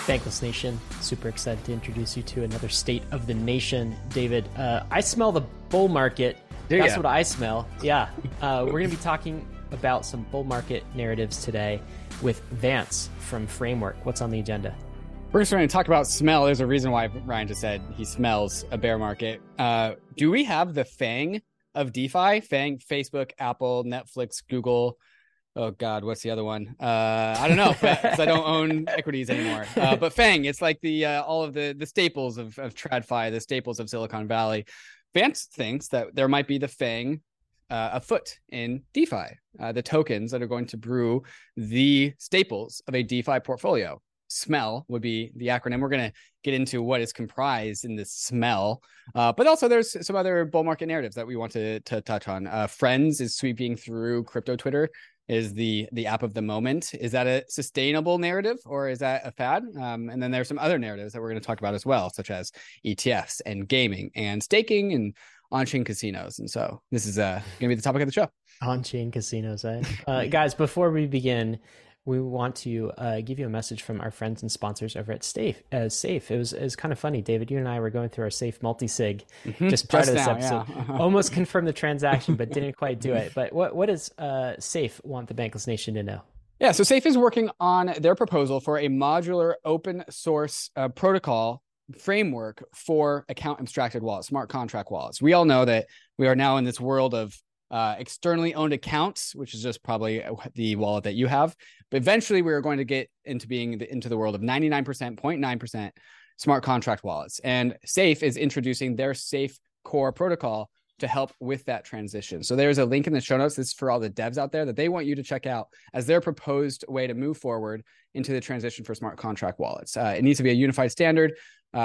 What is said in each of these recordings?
Bankless Nation, super excited to introduce you to another State of the Nation. David, I smell the bull market. That's what I smell. Yeah. We're going to be talking about some bull market narratives today with Vance from Framework. What's on the agenda? We're just going to talk about smell. There's a reason why Ryan just said he smells a bear market. Do we have the FANG of DeFi? FANG, Facebook, Apple, Netflix, Google. Oh God, what's the other one? I don't know, because I don't own equities anymore. But FANG, it's like the all of the staples of TradFi, the staples of Silicon Valley. Vance thinks that there might be the FANG afoot in DeFi, the tokens that are going to brew the staples of a DeFi portfolio. SMELL would be the acronym. We're going to get into what is comprised in this SMELL, but also there's some other bull market narratives that we want to touch on. Friends is sweeping through crypto Twitter, is the app of the moment. Is that a sustainable narrative or is that a fad? And then there's some other narratives that we're going to talk about as well, such as ETFs and gaming and staking and on-chain casinos. And so this is going to be the topic of the show. On-chain casinos, eh? Guys, before we begin, we want to give you a message from our friends and sponsors over at Safe. It was kind of funny, David. You and I were going through our Safe multi-sig just prior to this episode. Yeah. Almost confirmed the transaction, but didn't quite do it. But what does Safe want the Bankless Nation to know? Yeah, so Safe is working on their proposal for a modular open source protocol framework for account abstracted wallets, smart contract wallets. We all know that we are now in this world of externally owned accounts, which is just probably the wallet that you have. But eventually we are going to get into being into the world of 99%, 0.9% smart contract wallets. And Safe is introducing their Safe Core protocol to help with that transition. So there's a link in the show notes. This is for all the devs out there that they want you to check out as their proposed way to move forward into the transition for smart contract wallets. It needs to be a unified standard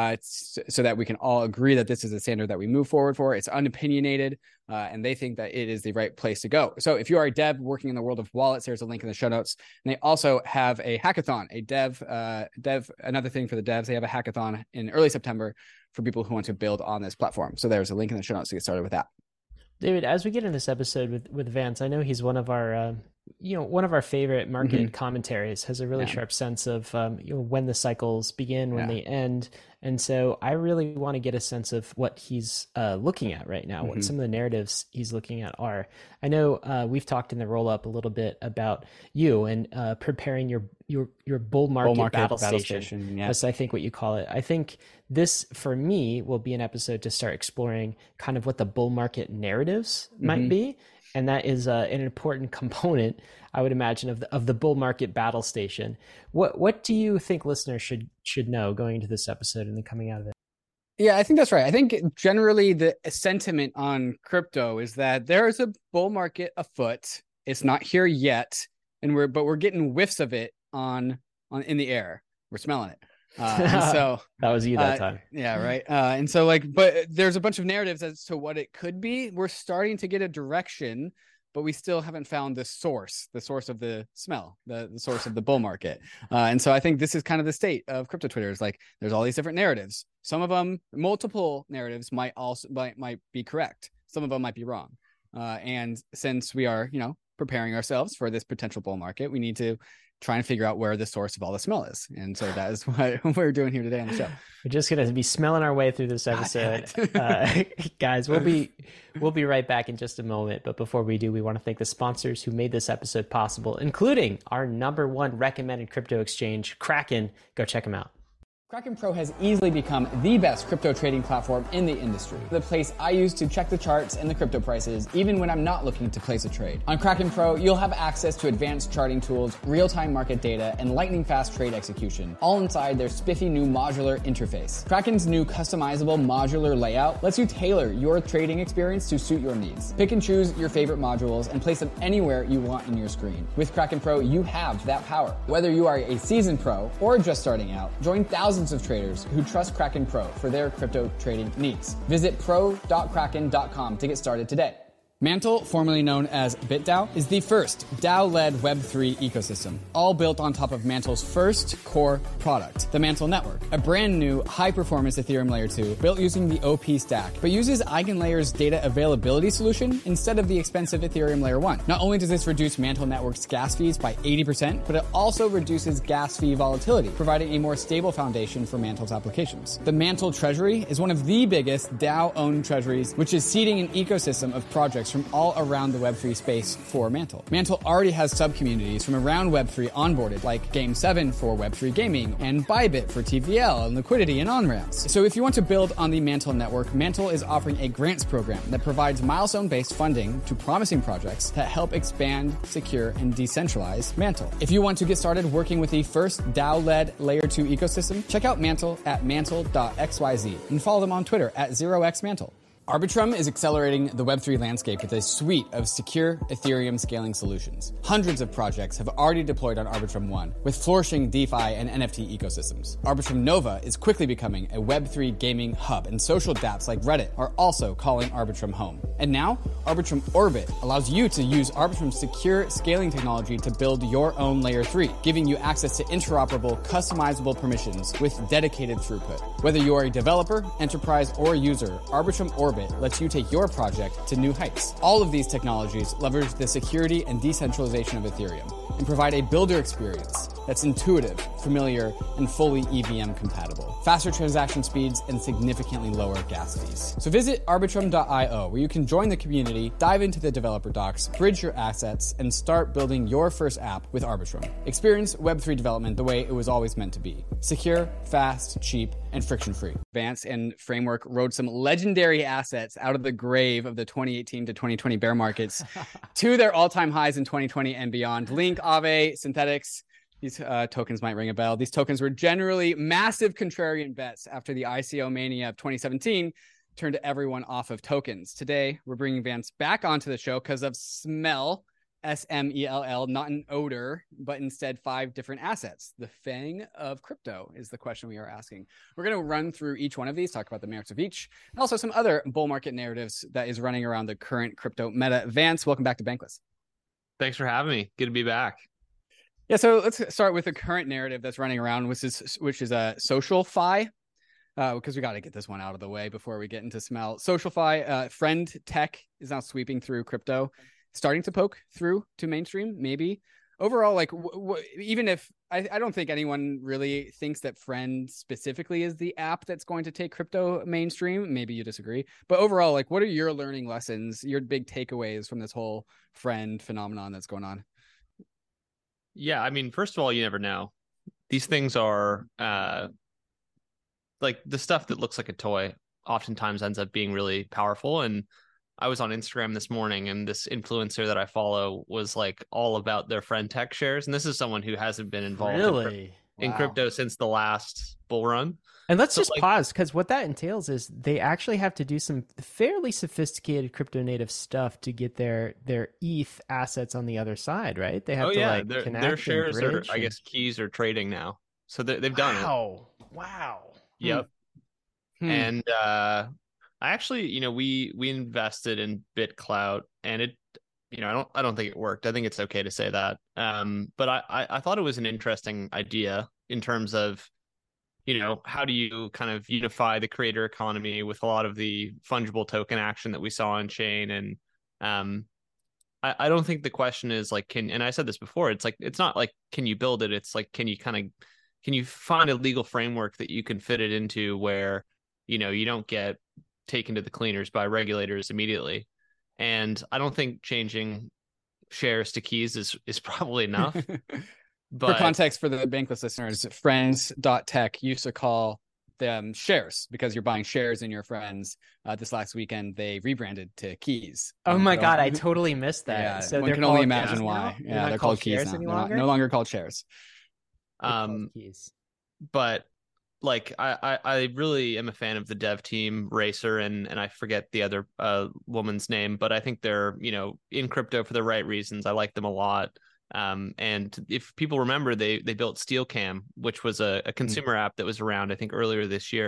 so that we can all agree that this is a standard that we move forward for. It's unopinionated, and they think that it is the right place to go. So if you are a dev working in the world of wallets, there's a link in the show notes. And they also have a hackathon, another thing for the devs. They have a hackathon in early September for people who want to build on this platform. So there's a link in the show notes to get started with that. David, as we get in this episode with Vance, I know he's one of our favorite market commentaries, has a really sharp sense of when the cycles begin, when they end. And so I really want to get a sense of what he's looking at right now, what some of the narratives he's looking at are. I know we've talked in the roll-up a little bit about you and preparing your bull market battle station. That's, I think, what you call it. I think this, for me, will be an episode to start exploring kind of what the bull market narratives might be. And that is an important component, I would imagine, of the bull market battle station. What do you think listeners should know going into this episode and then coming out of it? Yeah, I think that's right. I think generally the sentiment on crypto is that there is a bull market afoot. It's not here yet, but we're getting whiffs of it on in the air. We're smelling it. So that was you that time. Yeah, right. And so but there's a bunch of narratives as to what it could be. We're starting to get a direction, but we still haven't found the source of the smell, the source of the bull market. And so I think this is kind of the state of crypto Twitter. Is like there's all these different narratives. Some of them, multiple narratives might be correct. Some of them might be wrong. And since we are, preparing ourselves for this potential bull market, we need to try and figure out where the source of all the smell is. And so that is what we're doing here today on the show. We're just going to be smelling our way through this episode. Guys, we'll be right back in just a moment. But before we do, we want to thank the sponsors who made this episode possible, including our #1 recommended crypto exchange, Kraken. Go check them out. Kraken Pro has easily become the best crypto trading platform in the industry. The place I use to check the charts and the crypto prices, even when I'm not looking to place a trade. On Kraken Pro, you'll have access to advanced charting tools, real-time market data, and lightning-fast trade execution, all inside their spiffy new modular interface. Kraken's new customizable modular layout lets you tailor your trading experience to suit your needs. Pick and choose your favorite modules and place them anywhere you want in your screen. With Kraken Pro, you have that power. Whether you are a seasoned pro or just starting out, join thousands of traders who trust Kraken Pro for their crypto trading needs. Visit pro.kraken.com to get started today. Mantle, formerly known as BitDAO, is the first DAO-led Web3 ecosystem, all built on top of Mantle's first core product, the Mantle Network, a brand new high-performance Ethereum Layer 2 built using the OP stack, but uses EigenLayer's data availability solution instead of the expensive Ethereum Layer 1. Not only does this reduce Mantle Network's gas fees by 80%, but it also reduces gas fee volatility, providing a more stable foundation for Mantle's applications. The Mantle Treasury is one of the biggest DAO-owned treasuries, which is seeding an ecosystem of projects from all around the Web3 space for Mantle. Mantle already has sub-communities from around Web3 onboarded, like Game7 for Web3 gaming, and Bybit for TVL and liquidity and on-ramps. So if you want to build on the Mantle network, Mantle is offering a grants program that provides milestone-based funding to promising projects that help expand, secure, and decentralize Mantle. If you want to get started working with the first DAO-led Layer 2 ecosystem, check out Mantle at mantle.xyz and follow them on Twitter at 0xmantle. Arbitrum is accelerating the Web3 landscape with a suite of secure Ethereum scaling solutions. Hundreds of projects have already deployed on Arbitrum One, with flourishing DeFi and NFT ecosystems. Arbitrum Nova is quickly becoming a Web3 gaming hub, and social dApps like Reddit are also calling Arbitrum home. And now, Arbitrum Orbit allows you to use Arbitrum's secure scaling technology to build your own Layer 3, giving you access to interoperable, customizable permissions with dedicated throughput. Whether you are a developer, enterprise, or user, Arbitrum Orbit lets you take your project to new heights. All of these technologies leverage the security and decentralization of Ethereum and provide a builder experience that's intuitive, familiar, and fully EVM compatible. Faster transaction speeds and significantly lower gas fees. So visit arbitrum.io, where you can join the community, dive into the developer docs, bridge your assets, and start building your first app with Arbitrum. Experience Web3 development the way it was always meant to be. Secure, fast, cheap, and friction-free. Vance and Framework rode some legendary assets out of the grave of the 2018 to 2020 bear markets to their all-time highs in 2020 and beyond. Link, Aave, Synthetics. These tokens might ring a bell. These tokens were generally massive contrarian bets after the ICO mania of 2017 turned everyone off of tokens. Today, we're bringing Vance back onto the show because of Smell, SMELL, not an odor, but instead 5 different assets. The Fang of crypto is the question we are asking. We're going to run through each one of these, talk about the merits of each, and also some other bull market narratives that is running around the current crypto meta. Vance, welcome back to Bankless. Thanks for having me. Good to be back. Yeah, so let's start with the current narrative that's running around, which is a SocialFi, because we got to get this one out of the way before we get into Smell. SocialFi, Friend Tech is now sweeping through crypto, starting to poke through to mainstream, maybe. Overall, like, even if I don't think anyone really thinks that Friend specifically is the app that's going to take crypto mainstream. Maybe you disagree. But overall, like, what are your learning lessons, your big takeaways from this whole Friend phenomenon that's going on? Yeah, I mean, first of all, you never know. These things are like the stuff that looks like a toy oftentimes ends up being really powerful. And I was on Instagram this morning, and this influencer that I follow was like all about their Friend Tech shares. And this is someone who hasn't been involved in crypto since the last bull run. And let's just pause, because what that entails is they actually have to do some fairly sophisticated crypto native stuff to get their ETH assets on the other side, right? They have to connect their shares are, I guess, keys are trading now, so they've done it. Wow. Yep. And I actually, we invested in BitClout, and it, I don't think it worked. I think it's okay to say that. But I thought it was an interesting idea in terms of, how do you kind of unify the creator economy with a lot of the fungible token action that we saw on chain? And I don't think the question is like, and I said this before, it's like, it's not like, can you build it? It's like, can you find a legal framework that you can fit it into where, you don't get taken to the cleaners by regulators immediately? And I don't think changing shares to keys is probably enough. But for context, for the Bankless listeners, friends.tech used to call them shares because you're buying shares in your friends. This last weekend, they rebranded to keys. Oh my God, I totally missed that. Yeah, so one can only imagine why. Now? Yeah, they're called keys now. No longer called shares. Keys. But like, I really am a fan of the dev team, Racer, and I forget the other woman's name, but I think they're, in crypto for the right reasons. I like them a lot. And if people remember, they built SteelCam, which was a consumer app that was around, I think, earlier this year.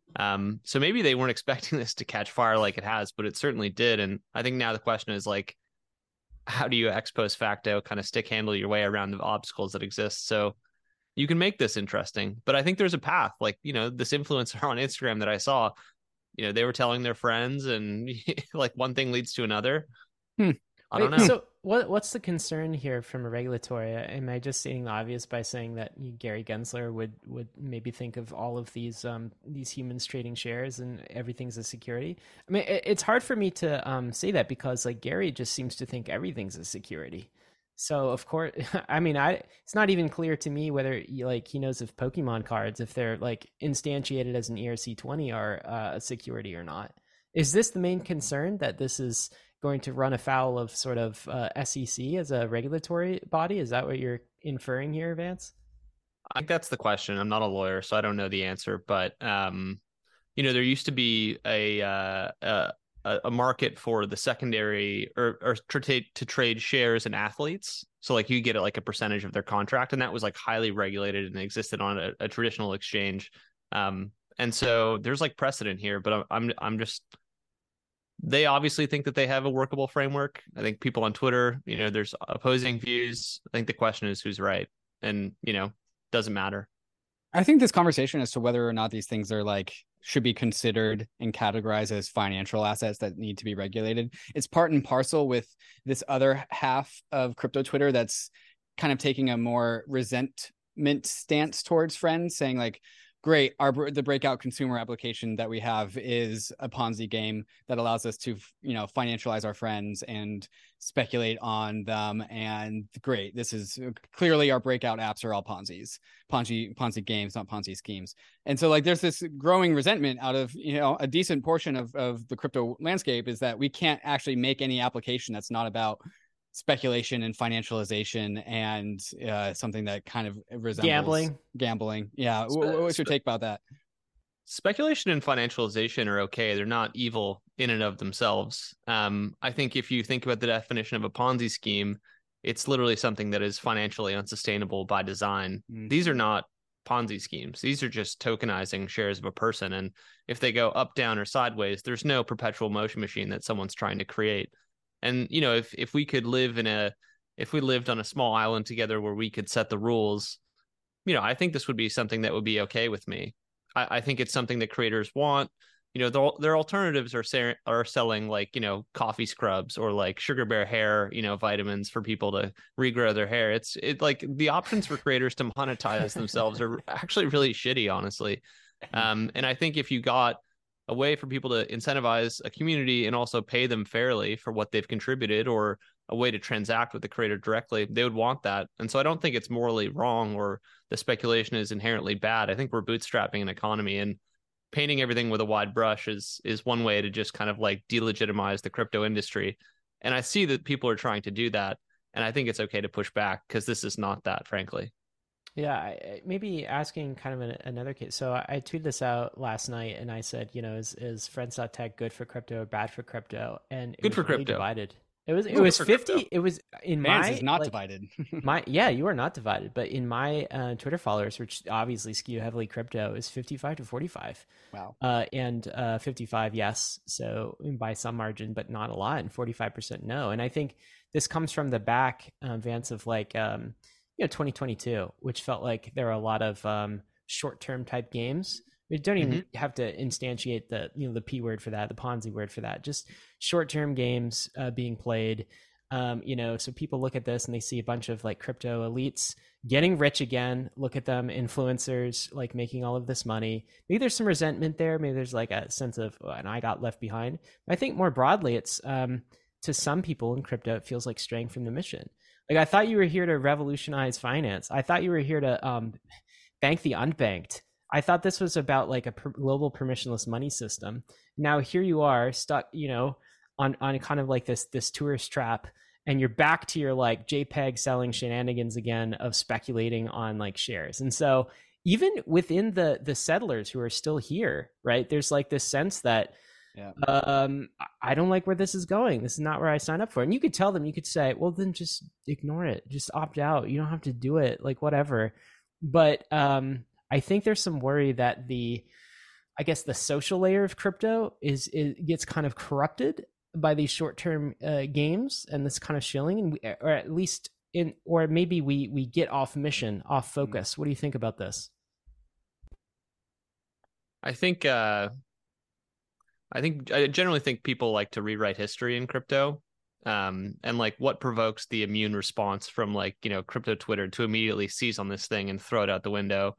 So maybe they weren't expecting this to catch fire like it has, but it certainly did. And I think now the question is like, how do you ex post facto kind of stick handle your way around the obstacles that exist? So you can make this interesting, but I think there's a path. Like, this influencer on Instagram that I saw, they were telling their friends, and like one thing leads to another. I don't know. So what's the concern here from a regulatory? Am I just stating the obvious by saying that Gary Gensler would maybe think of all of these humans trading shares and everything's a security? I mean, it's hard for me to say that because like Gary just seems to think everything's a security. So of course, I mean, it's not even clear to me whether he knows if Pokemon cards, if they're like instantiated as an ERC-20, are a security or not. Is this the main concern, that this is going to run afoul of sort of SEC as a regulatory body? Is that what you're inferring here, Vance? I think that's the question. I'm not a lawyer, so I don't know the answer. But there used to be a market for the secondary or to trade shares in athletes. So like you get like a percentage of their contract, and that was like highly regulated and existed on a traditional exchange. And so there's like precedent here, but I'm just. They obviously think that they have a workable framework. I think people on Twitter, there's opposing views. I think the question is who's right, and doesn't matter. I think this conversation as to whether or not these things are like should be considered and categorized as financial assets that need to be regulated, it's part and parcel with this other half of crypto Twitter that's kind of taking a more resentment stance towards friends, saying like, great, the breakout consumer application that we have is a Ponzi game that allows us to, financialize our friends and speculate on them. And great, this is clearly our breakout apps are all Ponzi games, not Ponzi schemes. And so like there's this growing resentment out of, a decent portion of the crypto landscape, is that we can't actually make any application that's not about speculation and financialization and something that kind of resembles gambling. Yeah. What's your take about that? Speculation and financialization are okay. They're not evil in and of themselves. I think if you think about the definition of a Ponzi scheme, it's literally something that is financially unsustainable by design. Mm-hmm. These are not Ponzi schemes. These are just tokenizing shares of a person. And if they go up, down, or sideways, there's no perpetual motion machine that someone's trying to create. And, if we could if we lived on a small island together where we could set the rules, I think this would be something that would be okay with me. I think it's something that creators want. Their alternatives are selling like, coffee scrubs or like sugar bear hair, vitamins for people to regrow their hair. It's like the options for creators to monetize themselves are actually really shitty, honestly. And I think if you got a way for people to incentivize a community and also pay them fairly for what they've contributed, or a way to transact with the creator directly, they would want that. And so I don't think it's morally wrong or the speculation is inherently bad. I think we're bootstrapping an economy, and painting everything with a wide brush is one way to just kind of like delegitimize the crypto industry. And I see that people are trying to do that, and I think it's okay to push back, because this is not that, frankly. Yeah, maybe asking kind of another case. So I tweeted this out last night, and I said, is Friends.tech good for crypto or bad for crypto? And good for really crypto. Divided. It was 50. Crypto. It was in Vance my is not divided. You are not divided, but in my Twitter followers, which obviously skew heavily crypto, is 55 to 45. Wow. And 55 yes, so by some margin, but not a lot, and 45% no. And I think this comes from the back, Vance, of like 2022, which felt like there were a lot of short-term type games. We don't even have to instantiate the P word for that, the Ponzi word for that. Just short-term games being played. So people look at this and they see a bunch of like crypto elites getting rich again. Look at them, influencers, like making all of this money. Maybe there's some resentment there. Maybe there's like a sense of, and I got left behind. But I think more broadly, it's to some people in crypto, it feels like straying from the mission. Like, I thought you were here to revolutionize finance. I thought you were here to bank the unbanked. I thought this was about like a global permissionless money system. Now here you are stuck, on kind of like this tourist trap, and you're back to your like JPEG selling shenanigans again of speculating on like shares. And so even within the settlers who are still here, right, there's like this sense that I don't like where this is going. This is not where I signed up for. And you could tell them, you could say, well, then just ignore it. Just opt out. You don't have to do it, like whatever. But I think there's some worry that the I guess the social layer of crypto it gets kind of corrupted by these short-term games and this kind of shilling, and or at least or maybe we get off mission, off focus. What do you think about this? I generally think people like to rewrite history in crypto. And like what provokes the immune response from like, crypto Twitter to immediately seize on this thing and throw it out the window.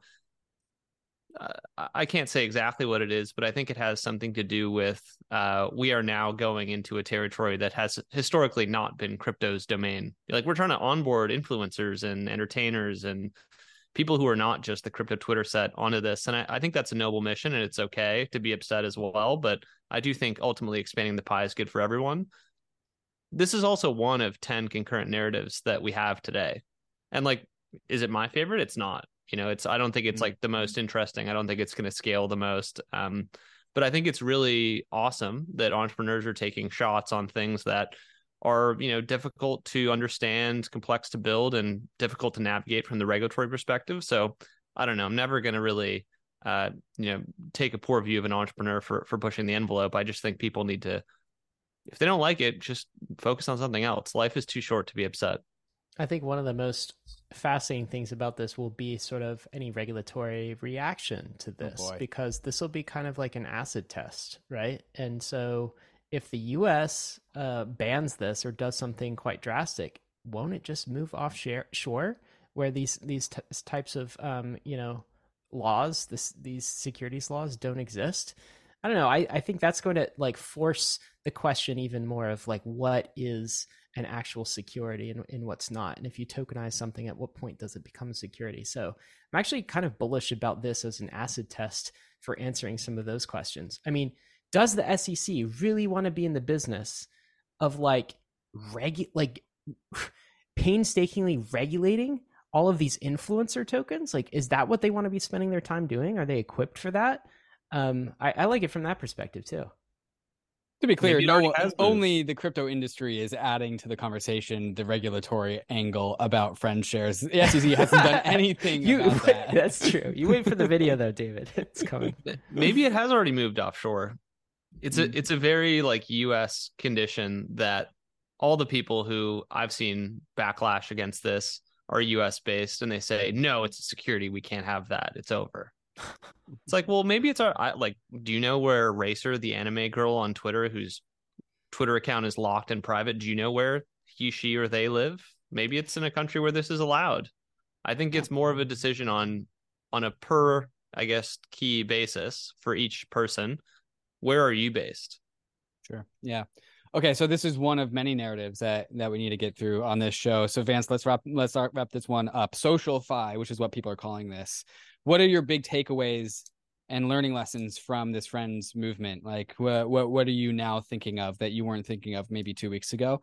I can't say exactly what it is, but I think it has something to do with we are now going into a territory that has historically not been crypto's domain. Like we're trying to onboard influencers and entertainers and people who are not just the crypto Twitter set onto this. And I think that's a noble mission, and it's okay to be upset as well. But I do think ultimately expanding the pie is good for everyone. This is also one of 10 concurrent narratives that we have today. And like, is it my favorite? It's not. I don't think it's like the most interesting. I don't think it's going to scale the most. But I think it's really awesome that entrepreneurs are taking shots on things that are, difficult to understand, complex to build, and difficult to navigate from the regulatory perspective. So I don't know. I'm never going to really, take a poor view of an entrepreneur for pushing the envelope. I just think people need to, if they don't like it, just focus on something else. Life is too short to be upset. I think one of the most fascinating things about this will be sort of any regulatory reaction to this, because this will be kind of like an acid test, right? And so if the US bans this or does something quite drastic, won't it just move offshore where these types of laws, these securities laws don't exist? I don't know. I think that's going to like force the question even more of like what is an actual security and what's not. And if you tokenize something, at what point does it become a security? So I'm actually kind of bullish about this as an acid test for answering some of those questions. I mean, does the SEC really want to be in the business of painstakingly regulating all of these influencer tokens? Like, is that what they want to be spending their time doing? Are they equipped for that? I like it from that perspective too. To be clear, only the crypto industry is adding to the conversation the regulatory angle about friend shares. The SEC hasn't done anything about that. That's true. You wait for the video though, David. It's coming. Maybe it has already moved offshore. It's a very like US condition that all the people who I've seen backlash against this are US based, and they say, no, it's a security. We can't have that. It's over. It's like, well, maybe it's do you know where Racer, the anime girl on Twitter, whose Twitter account is locked and private, do you know where he, she, or they live? Maybe it's in a country where this is allowed. I think it's more of a decision on a per, I guess, key basis for each person. Where are you based? Sure. Yeah. Okay, so this is one of many narratives that we need to get through on this show. So Vance, let's wrap this one up. Social-fi, which is what people are calling this. What are your big takeaways and learning lessons from this Friends movement? Like, what are you now thinking of that you weren't thinking of maybe 2 weeks ago?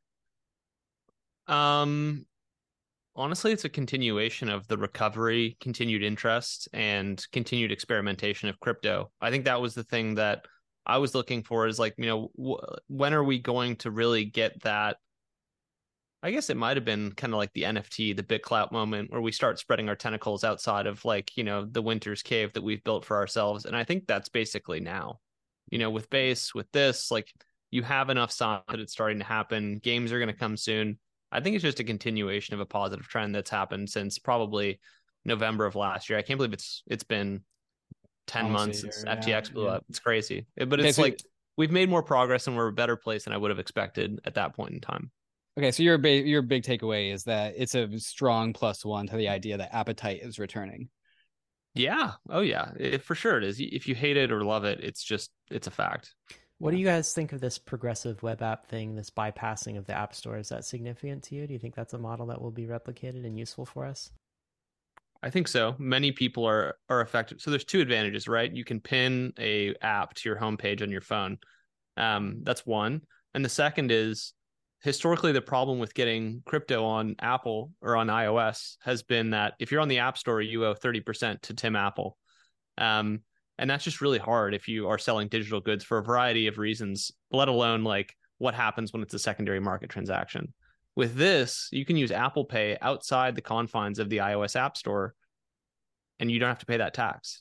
Honestly, it's a continuation of the recovery, continued interest, and continued experimentation of crypto. I think that was the thing that I was looking for, is like, when are we going to really get that? I guess it might have been kind of like the NFT, the BitClout moment, where we start spreading our tentacles outside of like, the winter's cave that we've built for ourselves. And I think that's basically now, with Base, with this, like you have enough signs that it's starting to happen. Games are going to come soon. I think it's just a continuation of a positive trend that's happened since probably November of last year. I can't believe it's been 10 months since FTX blew up. It's crazy. But it's like we've made more progress and we're a better place than I would have expected at that point in time. Okay, so your big takeaway is that it's a strong +1 to the idea that appetite is returning. Yeah. Oh, yeah. For sure it is. If you hate it or love it, it's a fact. What do you guys think of this progressive web app thing, this bypassing of the app store? Is that significant to you? Do you think that's a model that will be replicated and useful for us? I think so. Many people are affected. So there's 2 advantages, right? You can pin a app to your homepage on your phone. That's one. And the second is, historically, the problem with getting crypto on Apple or on iOS has been that if you're on the App Store, you owe 30% to Tim Apple. And that's just really hard if you are selling digital goods for a variety of reasons, let alone like what happens when it's a secondary market transaction. With this, you can use Apple Pay outside the confines of the iOS App Store, and you don't have to pay that tax.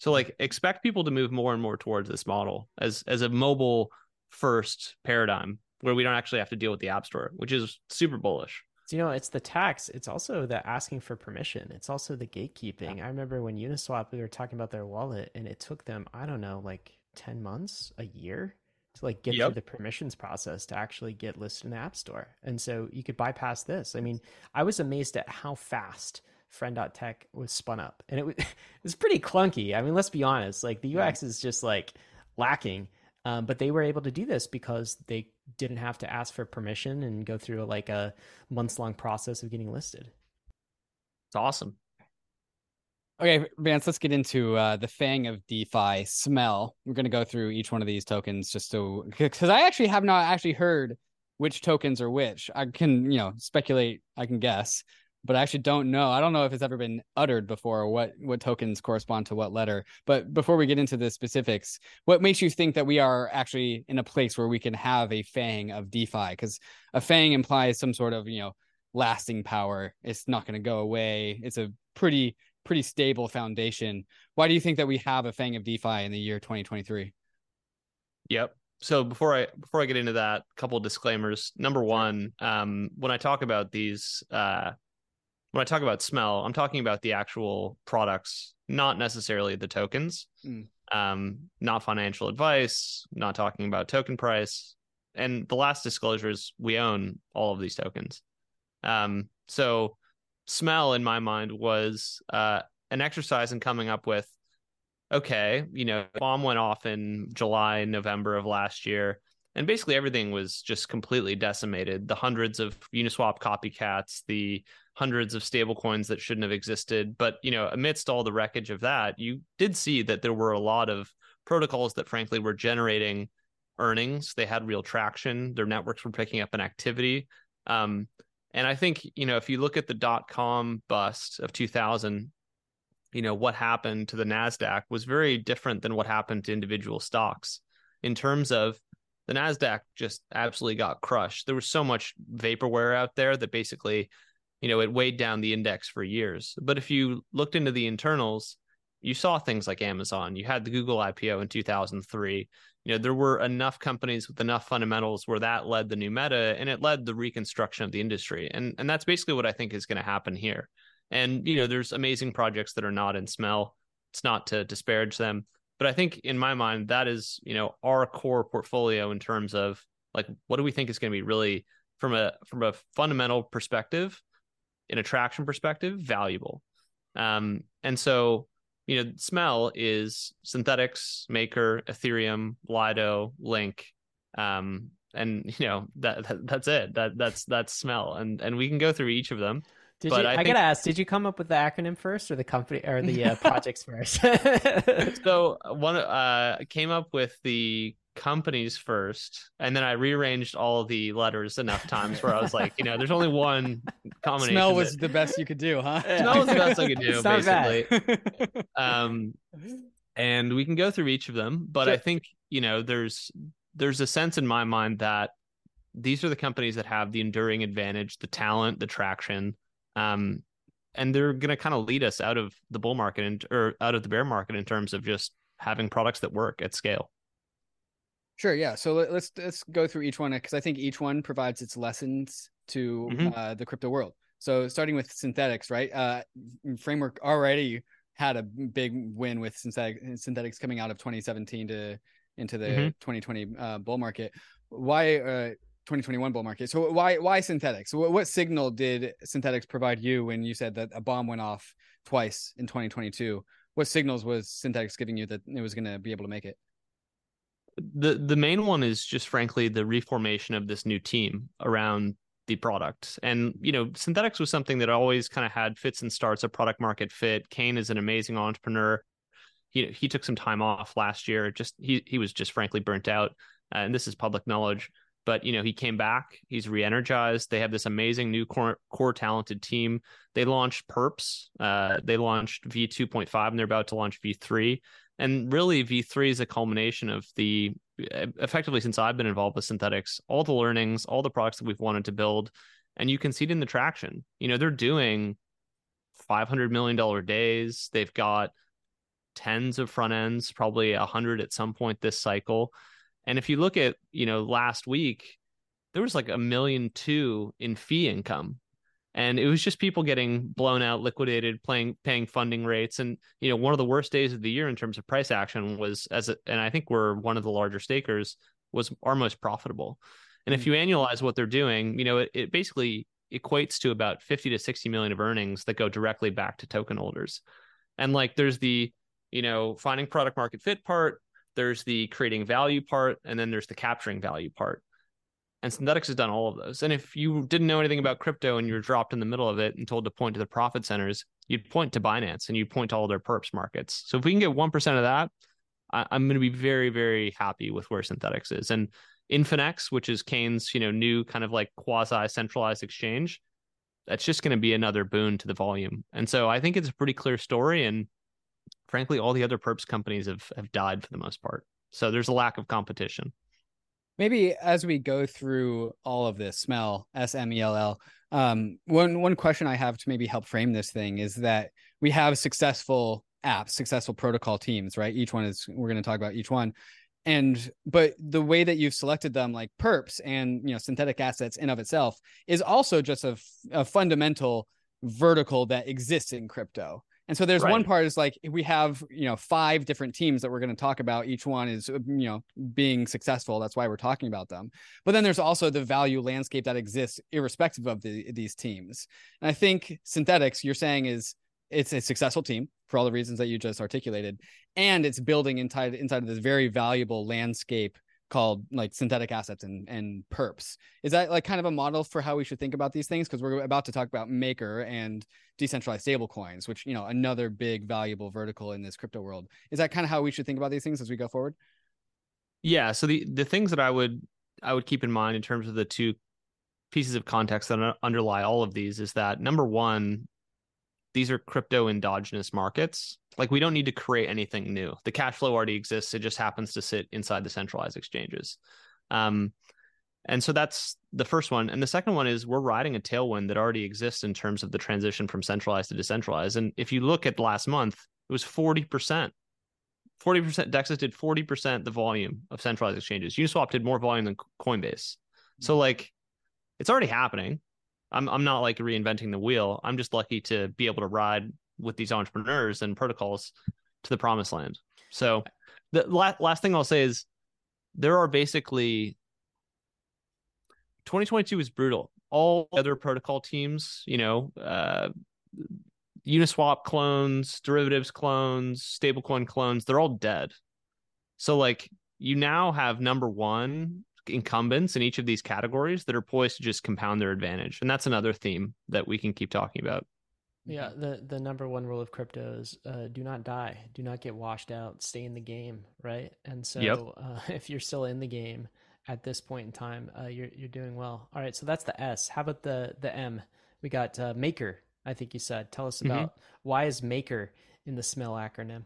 So like expect people to move more and more towards this model as a mobile first paradigm where we don't actually have to deal with the app store, which is super bullish. So, it's the tax. It's also the asking for permission. It's also the gatekeeping. I remember when Uniswap, we were talking about their wallet, and it took them, I don't know, like 10 months, a year to like get through the permissions process to actually get listed in the App Store. And so you could bypass this. I mean, I was amazed at how fast Friend.tech was spun up. And it was pretty clunky. I mean, let's be honest, like the UX is just like lacking. But they were able to do this because they didn't have to ask for permission and go through like a months-long process of getting listed. It's awesome. Okay, Vance, let's get into the FANG of DeFi, Smell. We're going to go through each one of these tokens just so, because I actually have not actually heard which tokens are which. I can, speculate, I can guess, but I actually don't know. I don't know if it's ever been uttered before, what tokens correspond to what letter. But before we get into the specifics, what makes you think that we are actually in a place where we can have a FANG of DeFi? Because a FANG implies some sort of, lasting power. It's not going to go away. It's a pretty stable foundation. Why do you think that we have a FANG of DeFi in the year 2023? Yep. So before I get into that, a couple of disclaimers. Number one, when I talk about these, when I talk about Smell, I'm talking about the actual products, not necessarily the tokens. Not financial advice, not talking about token price. And the last disclosure is we own all of these tokens. So Smell, in my mind, was an exercise in coming up with, okay, bomb went off in July, November of last year, and basically everything was just completely decimated. The hundreds of Uniswap copycats, the hundreds of stable coins that shouldn't have existed. But, amidst all the wreckage of that, you did see that there were a lot of protocols that frankly were generating earnings. They had real traction. Their networks were picking up an activity. And I think, if you look at the .com bust of 2000, what happened to the NASDAQ was very different than what happened to individual stocks in terms of the NASDAQ just absolutely got crushed. There was so much vaporware out there that basically, it weighed down the index for years. But if you looked into the internals, you saw things like Amazon. You had the Google IPO in 2003. There were enough companies with enough fundamentals where that led the new meta, and it led the reconstruction of the industry. And that's basically what I think is going to happen here. And, there's amazing projects that are not in Smell. It's not to disparage them. But I think in my mind, that is, our core portfolio in terms of like, what do we think is going to be really from a fundamental perspective, an attraction perspective, valuable. And so, Smell is Synthetix, Maker, Ethereum, Lido, Link. And that's it. That's Smell. And we can go through each of them. I gotta ask, did you come up with the acronym first or the company or the projects first? So one came up with the companies first, and then I rearranged all the letters enough times where I was like, there's only one combination. Smell was the best you could do, huh? Smell was the best I could do, basically. And we can go through each of them, but I think there's a sense in my mind that these are the companies that have the enduring advantage, the talent, the traction. And they're going to kind of lead us out of the bull market or out of the bear market in terms of just having products that work at scale. Sure. Yeah. So let's go through each one because I think each one provides its lessons to the crypto world. So starting with Synthetix, right? Framework already had a big win with Synthetix coming out of 2017 into the 2020 bull market. Why 2021 bull market? So why Synthetix? What signal did Synthetix provide you when you said that a bomb went off twice in 2022? What signals was Synthetix giving you that it was going to be able to make it? The main one is just frankly the reformation of this new team around the product. And Synthetix was something that always kind of had fits and starts of product market fit. Kane is an amazing entrepreneur. He took some time off last year. He was just frankly burnt out, and this is public knowledge. But he came back. He's re-energized. They have this amazing new core talented team. They launched Perps. They launched V2.5, and they're about to launch V3. And really, V3 is a culmination of effectively since I've been involved with Synthetix, all the learnings, all the products that we've wanted to build, and you can see it in the traction. They're doing $500 million days. They've got tens of front ends, probably 100 at some point this cycle. And if you look at, last week, there was like $1.2 million in fee income. And it was just people getting blown out, liquidated, paying funding rates. And, one of the worst days of the year in terms of price action was and I think we're one of the larger stakers, was our most profitable. And if you annualize what they're doing, it basically equates to about 50 to 60 million of earnings that go directly back to token holders. And like, there's the, finding product market fit part, there's the creating value part, and then there's the capturing value part. And Synthetix has done all of those. And if you didn't know anything about crypto and you're dropped in the middle of it and told to point to the profit centers, you'd point to Binance and you'd point to all their perps markets. So if we can get 1% of that, I'm going to be very, very happy with where Synthetix is. And Infinex, which is Kane's, new kind of like quasi-centralized exchange, that's just going to be another boon to the volume. And so I think it's a pretty clear story. And frankly, all the other perps companies have died for the most part. So there's a lack of competition. Maybe as we go through all of this, Smell, SMELL, one question I have to maybe help frame this thing is that we have successful apps, successful protocol teams, right? We're going to talk about each one. But the way that you've selected them, like perps and, synthetic assets in of itself, is also just a fundamental vertical that exists in crypto. And so there's one part is like, we have, 5 different teams that we're going to talk about. Each one is, being successful. That's why we're talking about them. But then there's also the value landscape that exists irrespective of these teams. And I think Synthetix, you're saying, it's a successful team for all the reasons that you just articulated. And it's building inside of this very valuable landscape called like synthetic assets and perps. Is that like kind of a model for how we should think about these things? Because we're about to talk about Maker and decentralized stablecoins, which, another big valuable vertical in this crypto world. Is that kind of how we should think about these things as we go forward? Yeah. So the things that I would keep in mind in terms of the two pieces of context that underlie all of these is that, number one, these are crypto endogenous markets. Like, we don't need to create anything new. The cash flow already exists. It just happens to sit inside the centralized exchanges. And so that's the first one. And the second one is we're riding a tailwind that already exists in terms of the transition from centralized to decentralized. And if you look at last month, it was 40%. 40%, DEXs did 40% the volume of centralized exchanges. Uniswap did more volume than Coinbase. So like, it's already happening. I'm not like reinventing the wheel. I'm just lucky to be able to ride with these entrepreneurs and protocols to the promised land. So the last thing I'll say is there are basically 2022 was brutal. All other protocol teams, Uniswap clones, derivatives clones, stablecoin clones, they're all dead. So like, you now have number one incumbents in each of these categories that are poised to just compound their advantage. And that's another theme that we can keep talking about. Yeah, the number one rule of crypto is do not die, do not get washed out, stay in the game, right? And so if you're still in the game at this point in time, you're doing well. All right, so that's the S. How about the M? We got Maker, I think you said. Tell us about why is Maker in the SMELL acronym?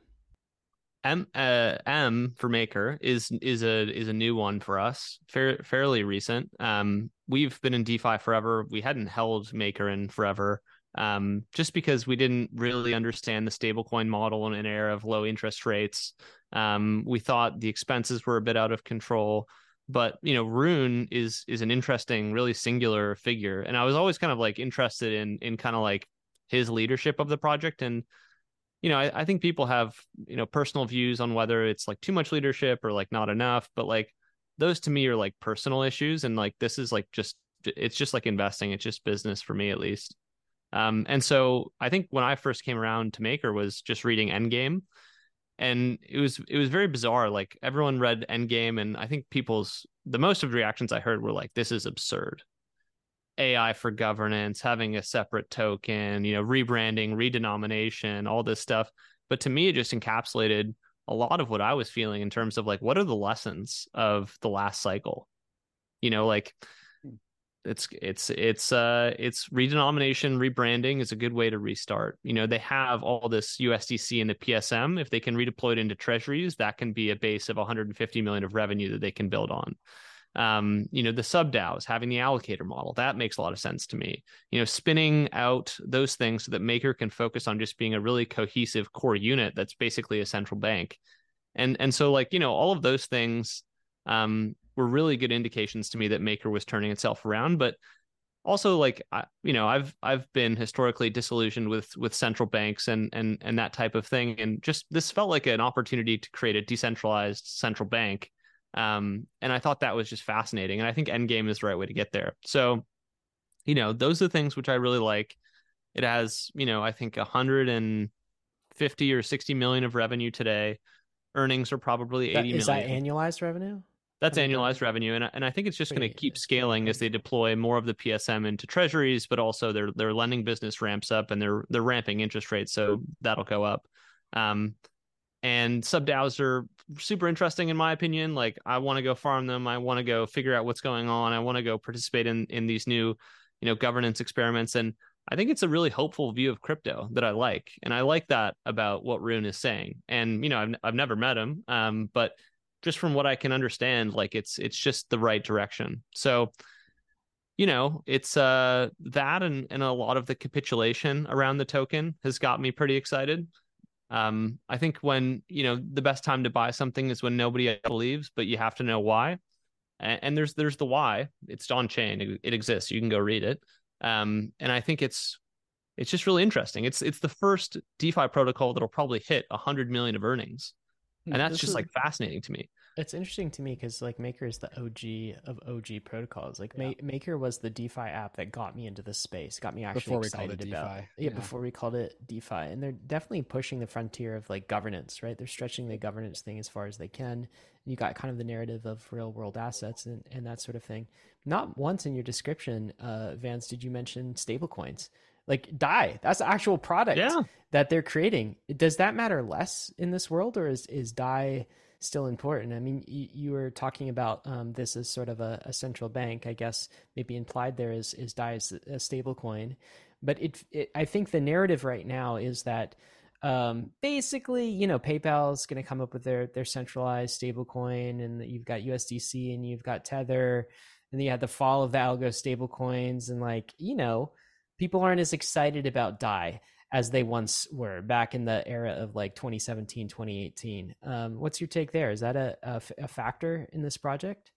M for Maker is a new one for us, fairly recent. We've been in DeFi forever. We hadn't held Maker in forever, just because we didn't really understand the stablecoin model in an era of low interest rates. We thought the expenses were a bit out of control. But Rune is an interesting, really singular figure, and I was always kind of like interested in kind of like his leadership of the project. And I think people have, personal views on whether it's like too much leadership or like not enough, but like those to me are like personal issues. And like, this is like it's just like investing. It's just business for me, at least. And so I think when I first came around to Maker was just reading Endgame, and it was very bizarre. Like, everyone read Endgame, and I think the most of the reactions I heard were like, this is absurd. AI for governance, having a separate token, rebranding, redenomination, all this stuff. But to me, it just encapsulated a lot of what I was feeling in terms of like, what are the lessons of the last cycle? Like it's redenomination, rebranding is a good way to restart. They have all this USDC in the PSM. If they can redeploy it into treasuries, that can be a base of 150 million of revenue that they can build on. The sub DAOs, having the allocator model, that makes a lot of sense to me. Spinning out those things so that Maker can focus on just being a really cohesive core unit that's basically a central bank. And so all of those things were really good indications to me that Maker was turning itself around. But also, I've been historically disillusioned with central banks and that type of thing, and just this felt like an opportunity to create a decentralized central bank. And I thought that was just fascinating, and I think Endgame is the right way to get there. So, those are the things which I really like. It has, I think 150 or 60 million of revenue today. Earnings are probably 80 million. Is that annualized revenue? That's annualized revenue, and I think it's just going to keep scaling as they deploy more of the PSM into treasuries, but also their lending business ramps up, and they're ramping interest rates, so that'll go up. And sub DAOs are super interesting in my opinion. Like, I want to go farm them. I want to go figure out what's going on. I want to go participate in these new, governance experiments. And I think it's a really hopeful view of crypto that I like, and I like that about what Rune is saying. And I've never met him, but just from what I can understand, like it's just the right direction. So, it's that and a lot of the capitulation around the token has got me pretty excited. I think when, the best time to buy something is when nobody else believes, but you have to know why. And there's the why. It's on chain. It exists. You can go read it. And I think it's just really interesting. It's the first DeFi protocol that'll probably hit 100 million of earnings. And that's just fascinating to me. It's interesting to me because Maker is the OG of OG protocols. Maker was the DeFi app that got me into this space, got me actually excited about. Before we called it DeFi. And they're definitely pushing the frontier of governance, right? They're stretching the governance thing as far as they can. And you got kind of the narrative of real world assets and that sort of thing. Not once in your description, Vance, did you mention stablecoins. DAI, that's the actual product that they're creating. Does that matter less in this world, or is DAI still important? I mean, you were talking about this as sort of a central bank, I guess maybe implied there is DAI as a stable coin. But I think the narrative right now is that basically, PayPal is going to come up with their centralized stable coin, and you've got USDC and you've got Tether, and then you had the fall of the algo stable coins, and people aren't as excited about DAI as they once were back in the era of 2017, 2018. What's your take there? Is that a factor in this project?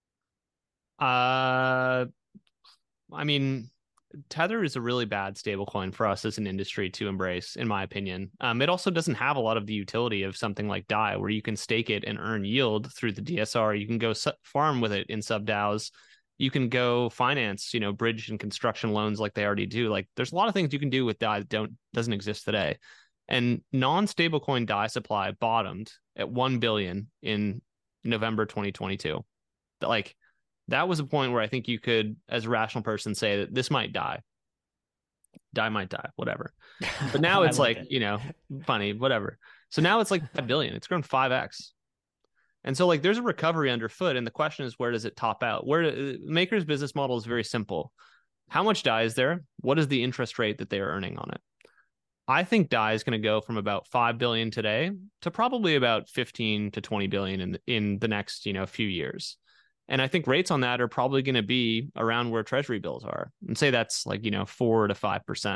I mean, Tether is a really bad stablecoin for us as an industry to embrace, in my opinion. It also doesn't have a lot of the utility of something like DAI, where you can stake it and earn yield through the DSR. You can go farm with it in sub DAOs. You can go finance, bridge and construction loans like they already do. There's a lot of things you can do with DAI that doesn't exist today. And non-stablecoin DAI supply bottomed at 1 billion in November 2022. That was a point where I think you could, as a rational person, say that this might die. DAI might die, whatever. But now it's funny, whatever. So now it's 5 billion. It's grown 5x. And so there's a recovery underfoot, and the question is, where does it top out? Maker's business model is very simple. How much DAI is there? What is the interest rate that they are earning on it? I think DAI is going to go from about 5 billion today to probably about 15 to 20 billion in the next, few years. And I think rates on that are probably going to be around where treasury bills are, and say that's 4 to 5%.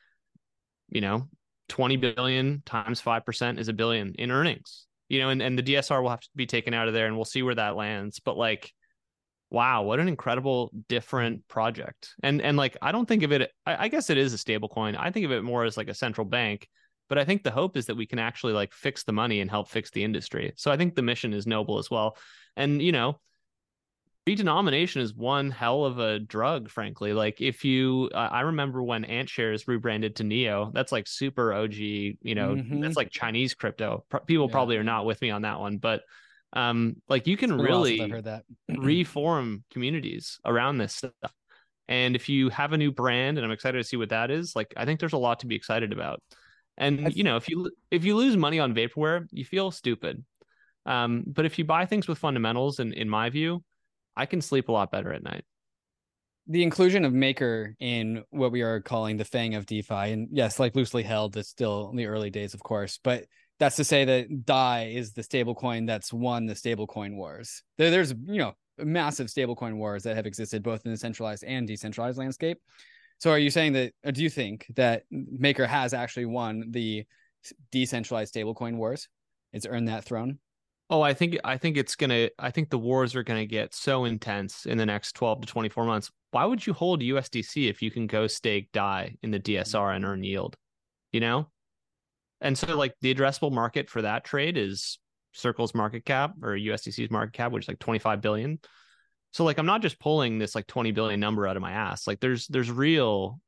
20 billion times 5% is $1 billion in earnings. And the DSR will have to be taken out of there, and we'll see where that lands. But wow, what an incredible different project. And I don't think of it, I guess it is a stable coin. I think of it more as a central bank, but I think the hope is that we can actually fix the money and help fix the industry. So I think the mission is noble as well. And, redenomination is one hell of a drug, frankly. I remember when AntShares rebranded to Neo, that's super OG, that's Chinese crypto. People probably are not with me on that one, but you can really reform communities around this stuff. And if you have a new brand, and I'm excited to see what that is, I think there's a lot to be excited about. And if you lose money on vaporware, you feel stupid. But if you buy things with fundamentals, and in my view, I can sleep a lot better at night. The inclusion of Maker in what we are calling the Fang of DeFi, and yes, loosely held, it's still in the early days, of course, but that's to say that DAI is the stablecoin that's won the stablecoin wars. There's massive stablecoin wars that have existed both in the centralized and decentralized landscape. So are you saying that, or do you think that Maker has actually won the decentralized stablecoin wars? It's earned that throne? Oh, I think the wars are gonna get so intense in the next 12 to 24 months. Why would you hold USDC if you can go stake DAI in the DSR and earn yield? You know? And so like the addressable market for that trade is Circle's market cap or USDC's market cap, which is like 25 billion. So like I'm not just pulling this like 20 billion number out of my ass. Like there's real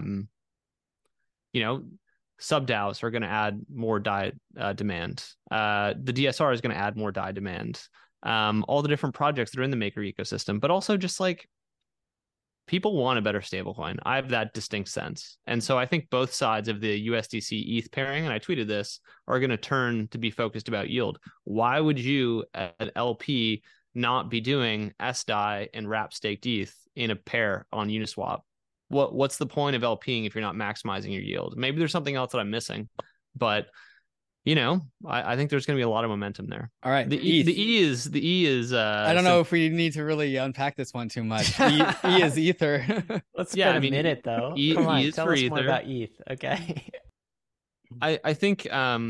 sub DAOs are going to add more DAI demand. The DSR is going to add more DAI demand. All the different projects that are in the Maker ecosystem, but also just like people want a better stablecoin. I have that distinct sense. And so I think both sides of the USDC ETH pairing, and I tweeted this, are going to turn to be focused about yield. Why would you, an LP, not be doing SDAI and wrap staked ETH in a pair on Uniswap? What's the point of LPing if you're not maximizing your yield? Maybe there's something else that I'm missing, but I think there's going to be a lot of momentum there. All right. The E is I don't know if we need to really unpack this one too much. E is Ether. Let's spend a minute though. Come on, tell us more about ETH. Okay. I think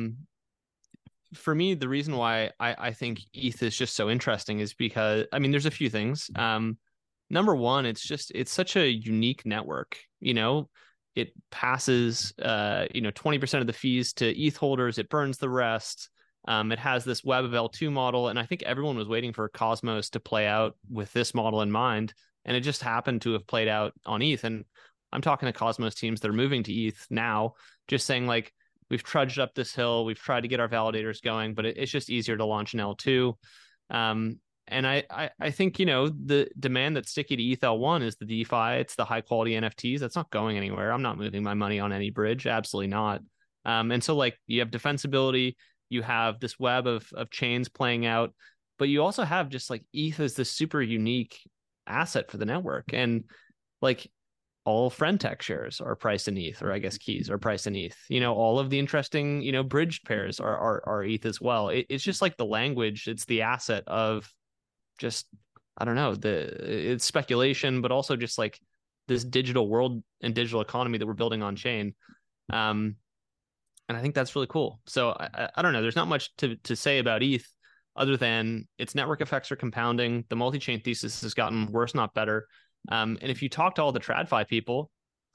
for me, the reason why I think ETH is just so interesting is because there's a few things. Number one, it's such a unique network. It passes 20% of the fees to ETH holders. It burns the rest. It has this web of L2 model, and I think everyone was waiting for Cosmos to play out with this model in mind, and it just happened to have played out on ETH. And I'm talking to Cosmos teams that are moving to ETH now, just saying like, we've trudged up this hill, we've tried to get our validators going, but it's just easier to launch an L2. And I think, the demand that's sticky to ETH L1 is the DeFi. It's the high quality NFTs. That's not going anywhere. I'm not moving my money on any bridge. Absolutely not. And so like you have defensibility, you have this web of chains playing out, but you also have just like ETH as this super unique asset for the network. And like all Friendtech shares are priced in ETH, or I guess keys are priced in ETH. All of the interesting, bridged pairs are ETH as well. It's just like the language. It's the asset of just, I don't know, it's speculation, but also just like this digital world and digital economy that we're building on chain. And I think that's really cool. So I don't know, there's not much to say about ETH other than its network effects are compounding. The multi-chain thesis has gotten worse, not better. And if you talk to all the TradFi people,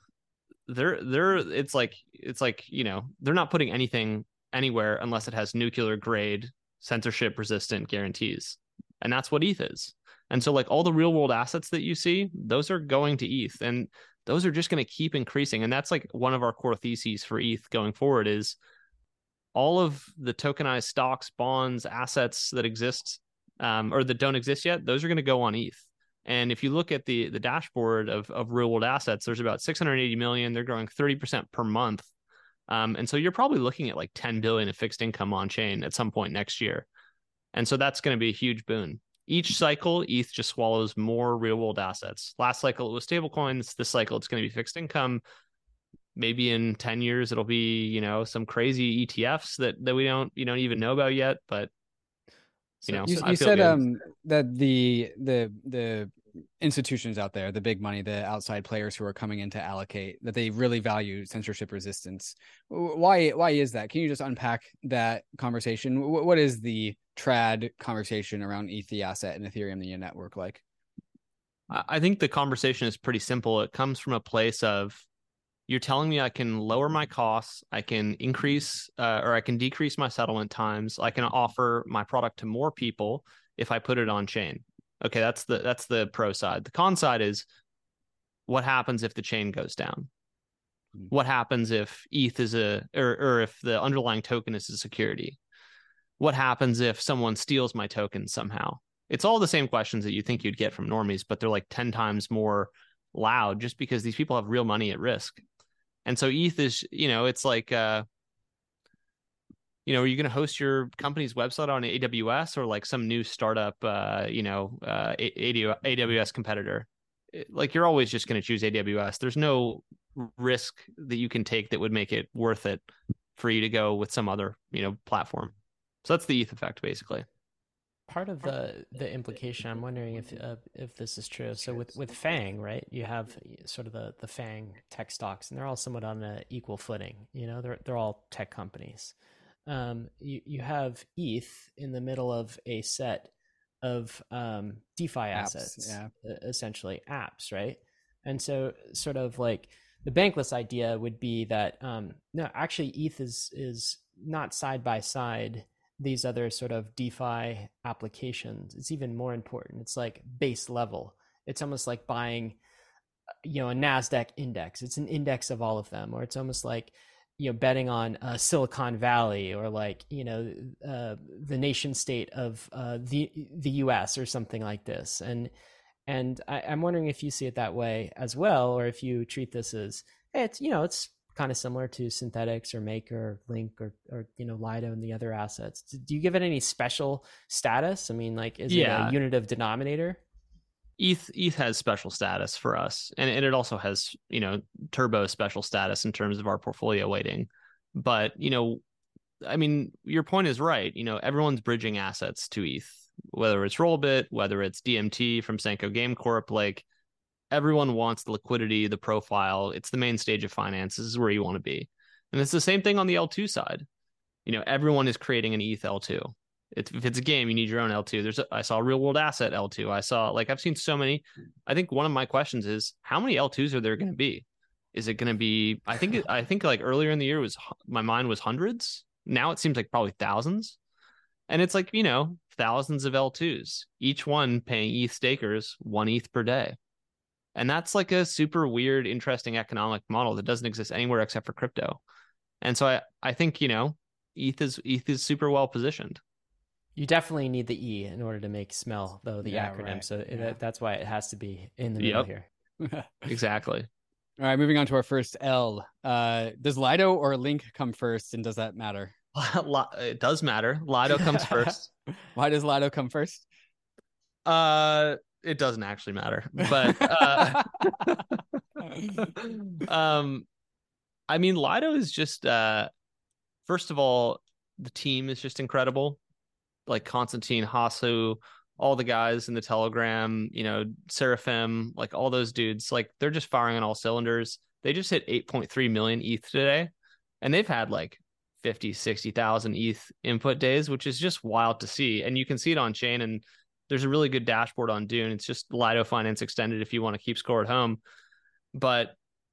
it's like, they're not putting anything anywhere unless it has nuclear grade, censorship resistant guarantees. And that's what ETH is. And so like all the real world assets that you see, those are going to ETH, and those are just going to keep increasing. And that's like one of our core theses for ETH going forward is all of the tokenized stocks, bonds, assets that exist or that don't exist yet, those are going to go on ETH. And if you look at the dashboard of real world assets, there's about 680 million. They're growing 30% per month. And so you're probably looking at like 10 billion of fixed income on chain at some point next year. And so that's going to be a huge boon. Each cycle, ETH just swallows more real world assets. Last cycle, it was stablecoins. This cycle, it's going to be fixed income. Maybe in 10 years, it'll be, some crazy ETFs that we don't even know about yet. But, you said that the institutions out there, the big money, the outside players who are coming in to allocate, that they really value censorship resistance. Why is that? Can you just unpack that conversation? What is the trad conversation around ETH asset and Ethereum, the network like? I think the conversation is pretty simple. It comes from a place of, you're telling me I can lower my costs, I can increase or I can decrease my settlement times, I can offer my product to more people if I put it on chain. Okay, that's the pro side. The con side is, what happens if the chain goes down? What happens if ETH is or if the underlying token is a security? What happens if someone steals my token somehow? It's all the same questions that you think you'd get from normies, but they're like 10 times more loud just because these people have real money at risk. And so ETH is, it's like, are you going to host your company's website on AWS or like some new startup, AWS competitor? Like, you're always just going to choose AWS. There's no risk that you can take that would make it worth it for you to go with some other, platform. So that's the ETH effect, basically. part of the implication, I'm wondering if this is true. So with Fang, right, you have sort of the Fang tech stocks, and they're all somewhat on an equal footing. They're all tech companies. You have ETH in the middle of a set of DeFi assets, essentially apps, right? And so sort of like the Bankless idea would be that no, actually ETH is not side by side these other sort of DeFi applications. It's even more important. It's like base level. It's almost like buying, a NASDAQ index. It's an index of all of them, or it's almost like, betting on Silicon Valley, or like, the nation state of the US or something like this. And I'm wondering if you see it that way as well, or if you treat this as, hey, it's kind of similar to Synthetics or Maker or Link or Lido and the other assets. Do you give it any special status? I mean, like, is it a unit of denominator? ETH has special status for us, and it also has turbo special status in terms of our portfolio weighting. But I mean, your point is right. Everyone's bridging assets to ETH, whether it's Rollbit, whether it's DMT from Senko Game Corp. Like, everyone wants the liquidity, the profile. It's the main stage of finance. This is where you want to be, and it's the same thing on the L2 side. Everyone is creating an ETH L2. If it's a game, you need your own L2. I saw a real world asset L2. I've seen so many. I think one of my questions is, how many L2s are there going to be? Is it going to be, I think like earlier in the year my mind was hundreds. Now it seems like probably thousands. And it's like, thousands of L2s, each one paying ETH stakers 1 ETH per day. And that's like a super weird, interesting economic model that doesn't exist anywhere except for crypto. And so I think, ETH is super well positioned. You definitely need the E in order to make SMEL, though, the acronym. Right. So that's why it has to be in the middle here. Exactly. All right, moving on to our first L. Does Lido or Link come first, and does that matter? It does matter. Lido comes first. Why does Lido come first? It doesn't actually matter, but I mean, Lido is just first of all, the team is just incredible. Like Konstantin, Hasu, all the guys in the Telegram, Seraphim, like all those dudes, like they're just firing on all cylinders. They just hit 8.3 million ETH today, and they've had like 50, 60,000 ETH input days, which is just wild to see. And you can see it on chain, and there's a really good dashboard on Dune. It's just Lido Finance Extended if you want to keep score at home. But,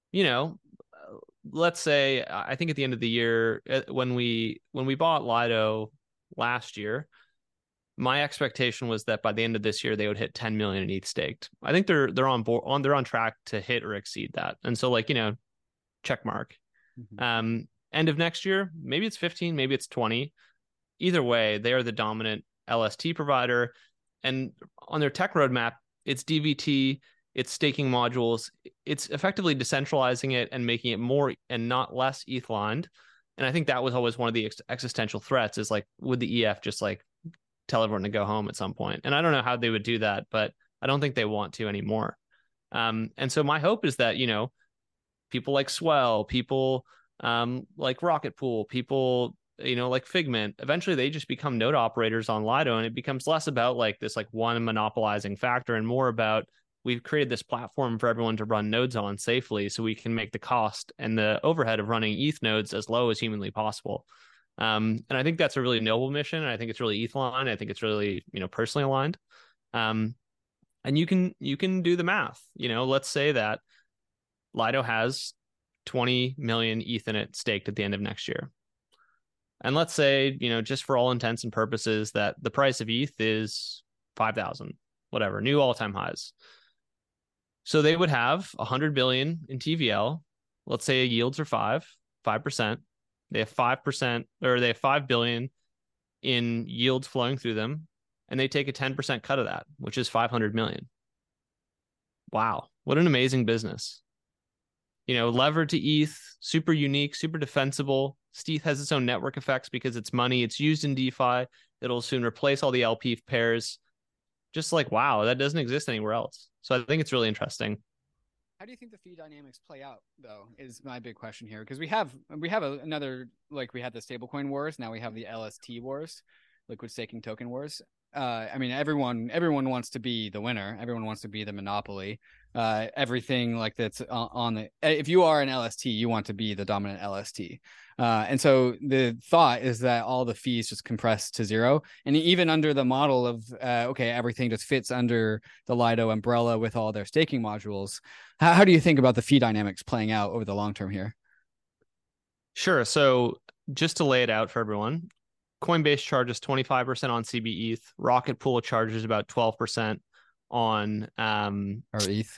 let's say, I think at the end of the year, when we bought Lido last year, my expectation was that by the end of this year they would hit 10 million in ETH staked. I think they're on track to hit or exceed that. And so, like, check mark. Mm-hmm. End of next year, maybe it's 15, maybe it's 20. Either way, they are the dominant LST provider. And on their tech roadmap, it's DVT, it's staking modules, it's effectively decentralizing it and making it more and not less ETH lined. And I think that was always one of the existential threats, is like, would the EF just like tell everyone to go home at some point? And I don't know how they would do that, but I don't think they want to anymore. And so my hope is that, people like Swell, people like Rocket Pool, people, like Figment, eventually they just become node operators on Lido, and it becomes less about like this like one monopolizing factor and more about, we've created this platform for everyone to run nodes on safely, so we can make the cost and the overhead of running ETH nodes as low as humanly possible. And I think that's a really noble mission. And I think it's really ETH aligned. I think it's really, personally aligned. And you can do the math. Let's say that Lido has 20 million ETH in it staked at the end of next year. And let's say, just for all intents and purposes, that the price of ETH is 5,000, whatever, new all-time highs. So they would have 100 billion in TVL. Let's say yields are 5%. They have 5%, or they have 5 billion in yields flowing through them, and they take a 10% cut of that, which is 500 million. Wow, what an amazing business. Levered to ETH, super unique, super defensible. ETH has its own network effects because it's money. It's used in DeFi. It'll soon replace all the LP pairs. Just like, wow, that doesn't exist anywhere else. So I think it's really interesting. How do you think the fee dynamics play out, though, is my big question here? Because we have another, like, we had the stablecoin wars. Now we have the LST wars. liquid staking token wars. I mean, everyone wants to be the winner. Everyone wants to be the monopoly. Everything like that's on the. If you are an LST, you want to be the dominant LST. And so the thought is that all the fees just compress to zero. And even under the model of okay, everything just fits under the Lido umbrella with all their staking modules. How do you think about the fee dynamics playing out over the long term here? Sure. So just to lay it out for everyone, Coinbase charges 25% on CB ETH. Rocket Pool charges about 12% on our ETH.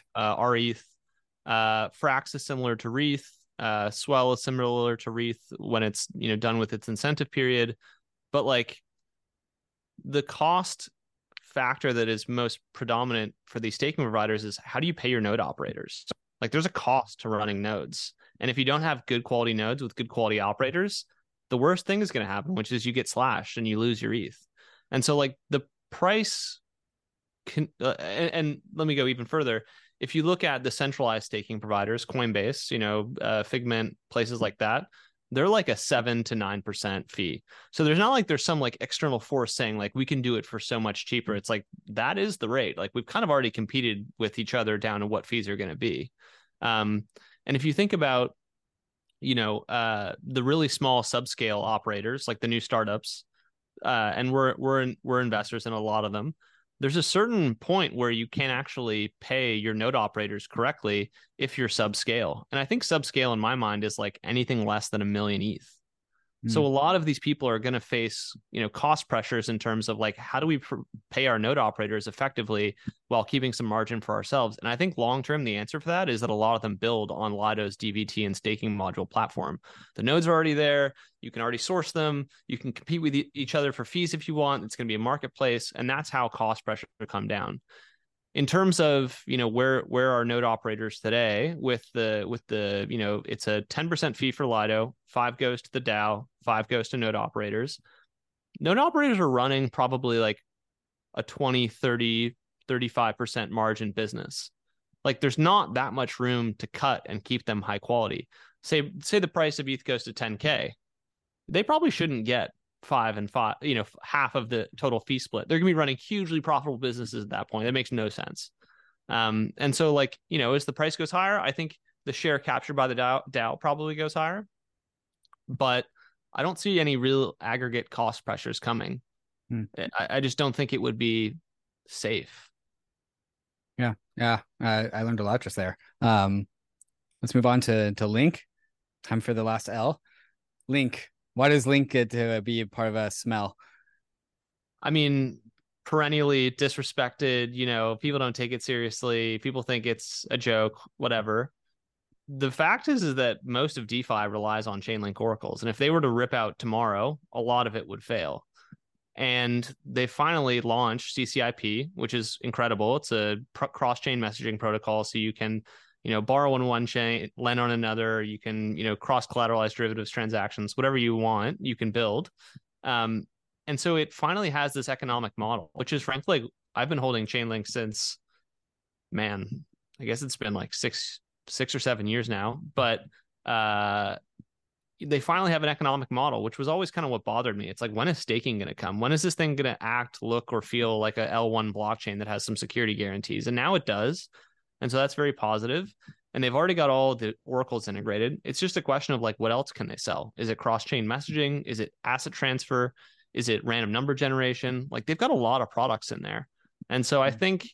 Frax is similar to Reeth. Swell is similar to Reeth when it's done with its incentive period. But like the cost factor that is most predominant for these staking providers is how do you pay your node operators? Like there's a cost to running nodes. And if you don't have good quality nodes with good quality operators, the worst thing is going to happen, which is you get slashed and you lose your ETH. And so like the price can, and let me go even further. If you look at the centralized staking providers, Coinbase, Figment, places like that, they're like a 7 to 9% fee. So there's not like there's some like external force saying like we can do it for so much cheaper. It's like that is the rate. Like we've kind of already competed with each other down to what fees are going to be. And if you think about the really small subscale operators like the new startups, and we're investors in a lot of them. There's a certain point where you can't actually pay your node operators correctly if you're subscale. And I think subscale in my mind is like anything less than 1 million ETH. So a lot of these people are going to face, cost pressures in terms of like, how do we pay our node operators effectively while keeping some margin for ourselves? And I think long-term, the answer for that is that a lot of them build on Lido's DVT and staking module platform. The nodes are already there. You can already source them. You can compete with each other for fees if you want. It's going to be a marketplace. And that's how cost pressure will come down. In terms of where our node operators today with the it's a 10% fee for Lido, 5 goes to the DAO, 5 goes to node operators. Node operators are running probably like a 20, 30, 35% margin business. Like there's not that much room to cut and keep them high quality. Say the price of ETH goes to 10K. They probably shouldn't get 5 and 5, half of the total fee split. They're going to be running hugely profitable businesses at that point. That makes no sense. And so like, as the price goes higher, I think the share captured by the DAO probably goes higher, but I don't see any real aggregate cost pressures coming. I just don't think it would be safe. Yeah. I learned a lot just there. Let's move on to Link. Time for the last L. Link. Why does Link get to be a part of a smell? I mean, perennially disrespected, people don't take it seriously. People think it's a joke, whatever. The fact is that most of DeFi relies on Chainlink oracles. And if they were to rip out tomorrow, a lot of it would fail. And they finally launched CCIP, which is incredible. It's a cross-chain messaging protocol. So you can borrow on one chain, lend on another. You can, cross-collateralize derivatives transactions, whatever you want, you can build. And so it finally has this economic model, which is frankly, I've been holding Chainlink since, I guess it's been like six or 7 years now. But they finally have an economic model, which was always kind of what bothered me. It's like, when is staking going to come? When is this thing going to act, look, or feel like a L1 blockchain that has some security guarantees? And now it does. And so that's very positive. And they've already got all the oracles integrated. It's just a question of like, what else can they sell? Is it cross-chain messaging? Is it asset transfer? Is it random number generation? Like they've got a lot of products in there. And so I think,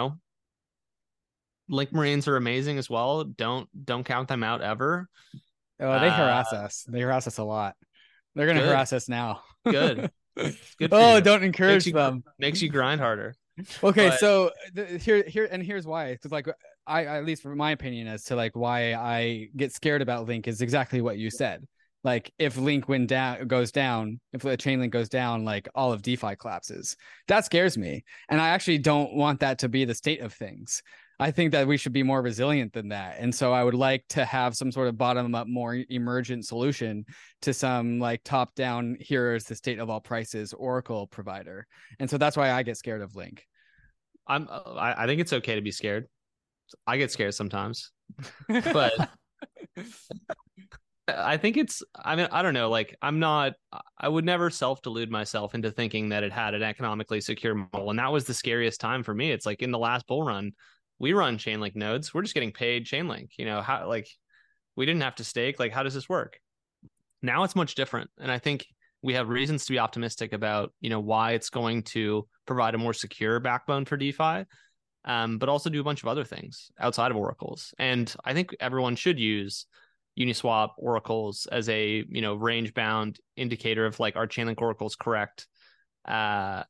Link Marines are amazing as well. Don't count them out ever. Oh, they harass us. They harass us a lot. They're going to harass us now. Good. Good. Don't encourage them. Makes you grind harder. Okay, but so here's why. Because like I, at least from my opinion, as to like why I get scared about Link is exactly what you said. Like if Link goes down, if the Chainlink goes down, like all of DeFi collapses. That scares me, and I actually don't want that to be the state of things. I think that we should be more resilient than that. And so I would like to have some sort of bottom up, more emergent solution to some like top down, here is the state of all prices Oracle provider. And so that's why I get scared of Link. I think it's okay to be scared. I get scared sometimes, but I think I mean, I don't know. Like, I would never self-delude myself into thinking that it had an economically secure model. And that was the scariest time for me. It's like in the last bull run, we run Chainlink nodes. We're just getting paid Chainlink. How, like, we didn't have to stake. Like, how does this work? Now it's much different. And I think we have reasons to be optimistic about, why it's going to provide a more secure backbone for DeFi, but also do a bunch of other things outside of oracles. And I think everyone should use Uniswap oracles as a, range bound indicator of like, our Chainlink oracles correct. But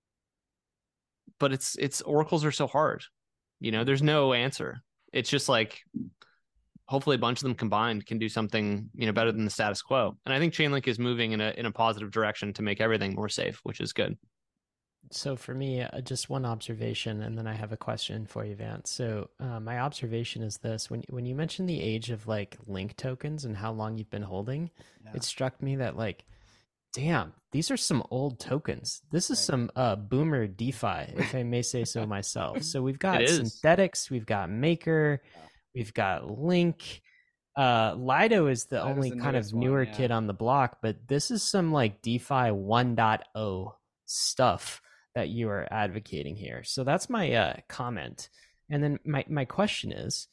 it's oracles are so hard, there's no answer. It's just like, hopefully a bunch of them combined can do something, better than the status quo. And I think Chainlink is moving in a positive direction to make everything more safe, which is good. So for me, just one observation, and then I have a question for you, Vance. So my observation is this: when you mentioned the age of like Link tokens and how long you've been holding, it struck me that like, damn, these are some old tokens. This is some boomer DeFi, if I may say so myself. So we've got Synthetics, we've got Maker, we've got Link. Lido is the only kind of newer kid on the block, but this is some like DeFi 1.0 stuff that you are advocating here. So that's my comment. And then my question is,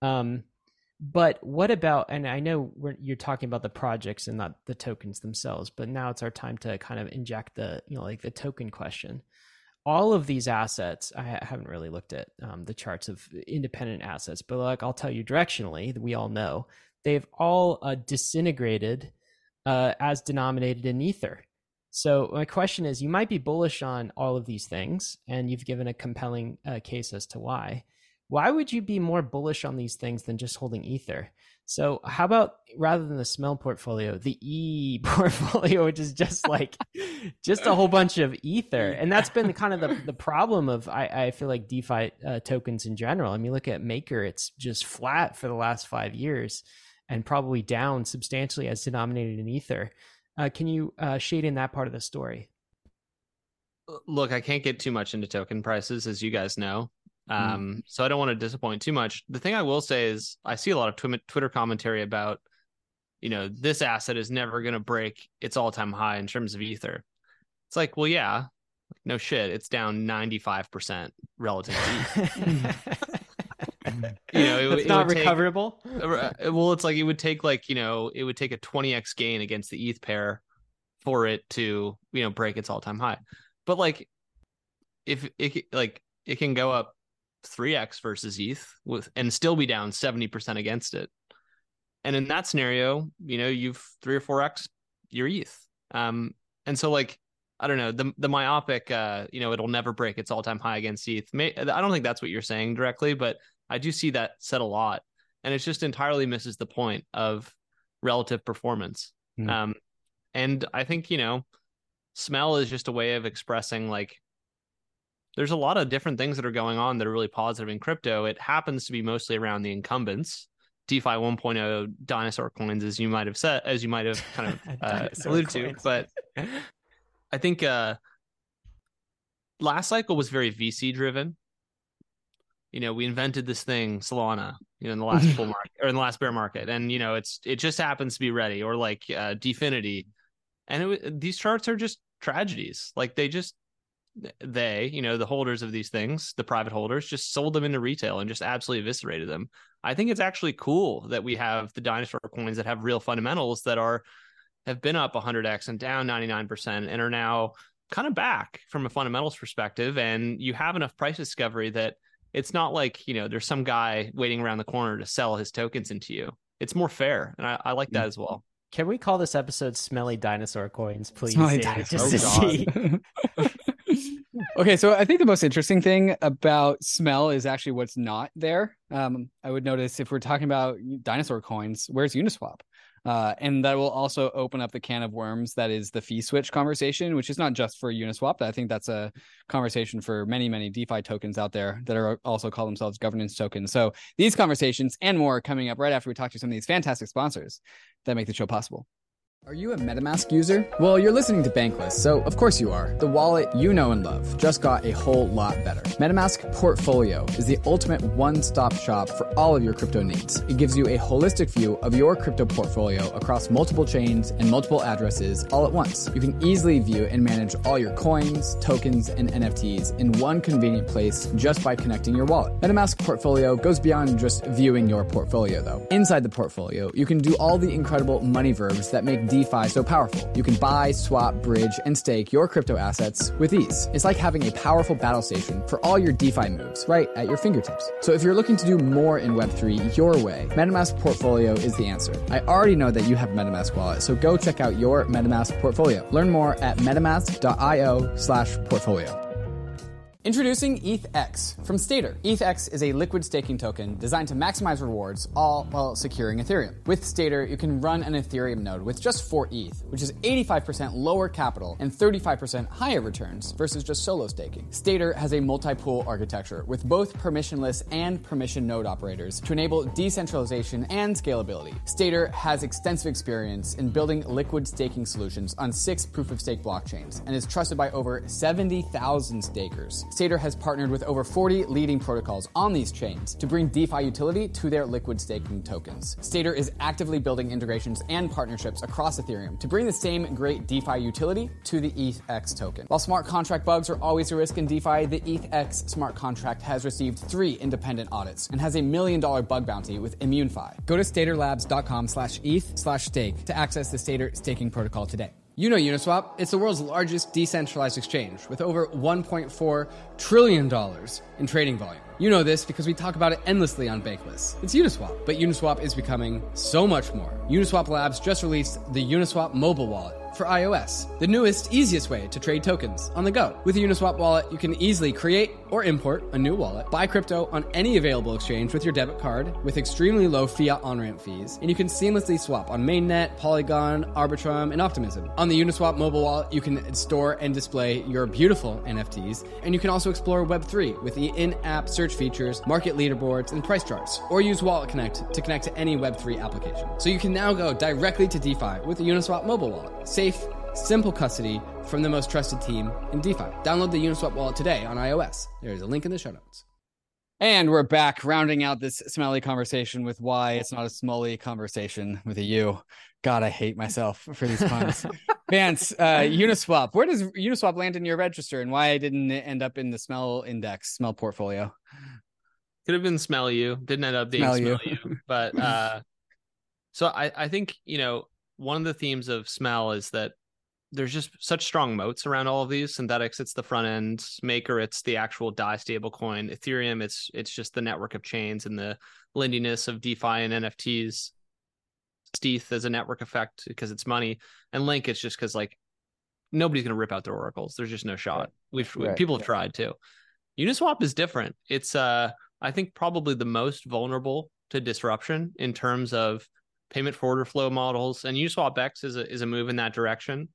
but what about, and I know you're talking about the projects and not the tokens themselves, but now it's our time to kind of inject the, like the token question. All of these assets, I haven't really looked at the charts of independent assets, but like I'll tell you directionally, we all know they've all disintegrated as denominated in Ether. So my question is, you might be bullish on all of these things, and you've given a compelling case as to why. Why would you be more bullish on these things than just holding Ether? So how about, rather than the Smell portfolio, the E portfolio, which is just like just a whole bunch of Ether? And that's been kind of the problem of, I feel like, DeFi tokens in general. I mean, look at Maker. It's just flat for the last 5 years and probably down substantially as denominated in Ether. Can you shade in that part of the story? Look, I can't get too much into token prices, as you guys know. So I don't want to disappoint too much. The thing I will say is I see a lot of Twitter commentary about, this asset is never going to break its all-time high in terms of Ether. It's like, well, yeah, no shit. It's down 95% relative to ETH. It's not recoverable. Well, it's like it would take like, it would take a 20x gain against the ETH pair for it to, break its all-time high. But like, if it can go up 3x versus ETH and still be down 70% against it. And in that scenario, you've 3 or 4x your ETH. And so like, I don't know, the myopic, it'll never break its all-time high against ETH. I don't think that's what you're saying directly, but I do see that said a lot. And it just entirely misses the point of relative performance. And I think, Smell is just a way of expressing like, there's a lot of different things that are going on that are really positive in crypto. It happens to be mostly around the incumbents, DeFi 1.0 dinosaur coins, as you might have kind of alluded to. But I think last cycle was very VC driven. We invented this thing, Solana, in the last bull market or in the last bear market, and it just happens to be ready, or like Dfinity, and these charts are just tragedies. Like the holders of these things, the private holders, just sold them into retail and just absolutely eviscerated them. I think it's actually cool that we have the dinosaur coins that have real fundamentals that have been up 100x and down 99% and are now kind of back from a fundamentals perspective. And you have enough price discovery that it's not like, there's some guy waiting around the corner to sell his tokens into you. It's more fair. And I like that as well. Can we call this episode Smelly Dinosaur Coins, please? Just to see. Okay, so I think the most interesting thing about Smell is actually what's not there. I would notice if we're talking about dinosaur coins, where's Uniswap? And that will also open up the can of worms that is the fee switch conversation, which is not just for Uniswap. I think that's a conversation for many, many DeFi tokens out there that are also call themselves governance tokens. So these conversations and more are coming up right after we talk to some of these fantastic sponsors that make the show possible. Are you a MetaMask user? Well, you're listening to Bankless, so of course you are. The wallet you know and love just got a whole lot better. MetaMask Portfolio is the ultimate one-stop shop for all of your crypto needs. It gives you a holistic view of your crypto portfolio across multiple chains and multiple addresses all at once. You can easily view and manage all your coins, tokens, and NFTs in one convenient place just by connecting your wallet. MetaMask Portfolio goes beyond just viewing your portfolio, though. Inside the portfolio, you can do all the incredible money verbs that make DeFi so powerful. You can buy, swap, bridge, and stake your crypto assets with ease. It's like having a powerful battle station for all your DeFi moves right at your fingertips. So if you're looking to do more in Web3 your way, MetaMask Portfolio is the answer. I already know that you have MetaMask wallet, so go check out your MetaMask portfolio. Learn more at metamask.io/portfolio. Introducing ETHX from Stader. ETHX is a liquid staking token designed to maximize rewards, all while securing Ethereum. With Stader, you can run an Ethereum node with just 4 ETH, which is 85% lower capital and 35% higher returns versus just solo staking. Stader has a multi-pool architecture with both permissionless and permission node operators to enable decentralization and scalability. Stader has extensive experience in building liquid staking solutions on 6 proof-of-stake blockchains and is trusted by over 70,000 stakers. Stader has partnered with over 40 leading protocols on these chains to bring DeFi utility to their liquid staking tokens. Stader is actively building integrations and partnerships across Ethereum to bring the same great DeFi utility to the ETHX token. While smart contract bugs are always a risk in DeFi, the ETHX smart contract has received 3 independent audits and has a $1 million bug bounty with ImmuneFi. Go to staderlabs.com/ETH/stake to access the Stader staking protocol today. You know Uniswap. It's the world's largest decentralized exchange with over $1.4 trillion in trading volume. You know this because we talk about it endlessly on Bankless. It's Uniswap, but Uniswap is becoming so much more. Uniswap Labs just released the Uniswap mobile wallet for iOS, the newest, easiest way to trade tokens on the go. With the Uniswap wallet, you can easily create or import a new wallet, buy crypto on any available exchange with your debit card with extremely low fiat on-ramp fees, and you can seamlessly swap on Mainnet, Polygon, Arbitrum, and Optimism. On the Uniswap mobile wallet, you can store and display your beautiful NFTs, and you can also explore Web3 with the in-app search features, market leaderboards, and price charts, or use Wallet Connect to connect to any Web3 application. So you can now go directly to DeFi with the Uniswap mobile wallet. Safe, simple custody from the most trusted team in DeFi. Download the Uniswap wallet today on iOS. There's a link in the show notes. And we're back, rounding out this smelly conversation with why it's not a smelly conversation with a U. God, I hate myself for these puns. Vance, Uniswap. Where does Uniswap land in your register, and why didn't it end up in the smell index, smell portfolio? Could have been smell you. Didn't end up being smell you. But so I think, one of the themes of smell is that there's just such strong moats around all of these. Synthetics, it's the front end. Maker, it's the actual DAI stablecoin. Ethereum, it's just the network of chains and the lendiness of DeFi and NFTs. Steth as a network effect because it's money. And Link, it's just because nobody's going to rip out their oracles. There's just no shot. People have tried to. Uniswap is different. It's I think probably the most vulnerable to disruption in terms of payment for order flow models, and Uniswap X is a move in that direction.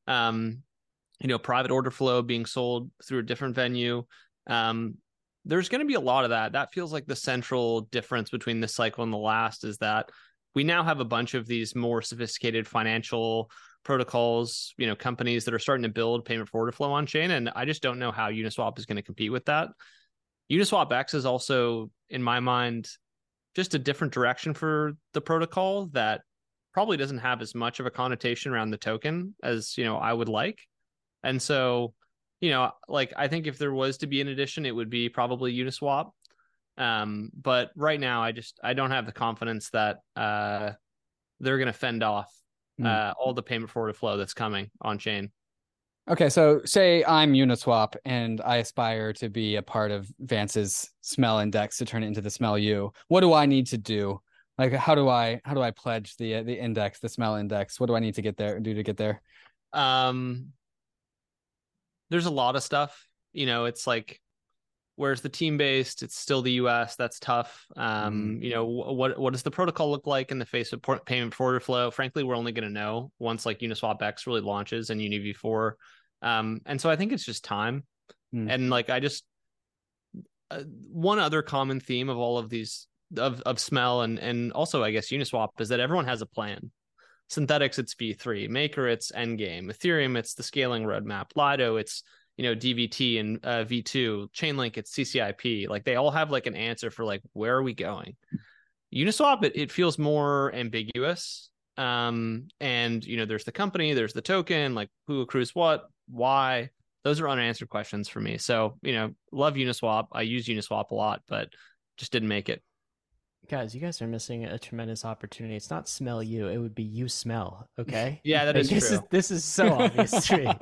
Private order flow being sold through a different venue. There's going to be a lot of that. That feels like the central difference between this cycle and the last is that we now have a bunch of these more sophisticated financial protocols, companies that are starting to build payment for order flow on chain. And I just don't know how Uniswap is going to compete with that. Uniswap X is also, in my mind, just a different direction for the protocol that probably doesn't have as much of a connotation around the token as, I would like. And so, I think if there was to be an addition, it would be probably Uniswap. But right now, I don't have the confidence that they're going to fend off all the payment for order flow that's coming on chain. Okay, so say I'm Uniswap and I aspire to be a part of Vance's smell index to turn it into the smell U. What do I need to do? How do I pledge the index, the smell index? What do I need to get there? There's a lot of stuff. It's where's the team based? It's still the US. That's tough. What does the protocol look like in the face of payment for order flow? Frankly, we're only going to know once Uniswap X really launches and UniV4. And so I think it's just time. And one other common theme of all of these of smell and also I guess Uniswap is that everyone has a plan. Synthetics, it's V3. Maker, it's Endgame. Ethereum, it's the scaling roadmap. Lido, it's DVT and V2. Chainlink, it's CCIP. Like they all have like an answer for like where are we going. Uniswap, it feels more ambiguous. And there's the company, there's the token, like who accrues what, why. Those are unanswered questions for me. So love Uniswap. I use Uniswap a lot, but just didn't make it. Guys, you guys are missing a tremendous opportunity. It's not smell you, it would be you smell, okay? Yeah, that is true. This is so obvious to me.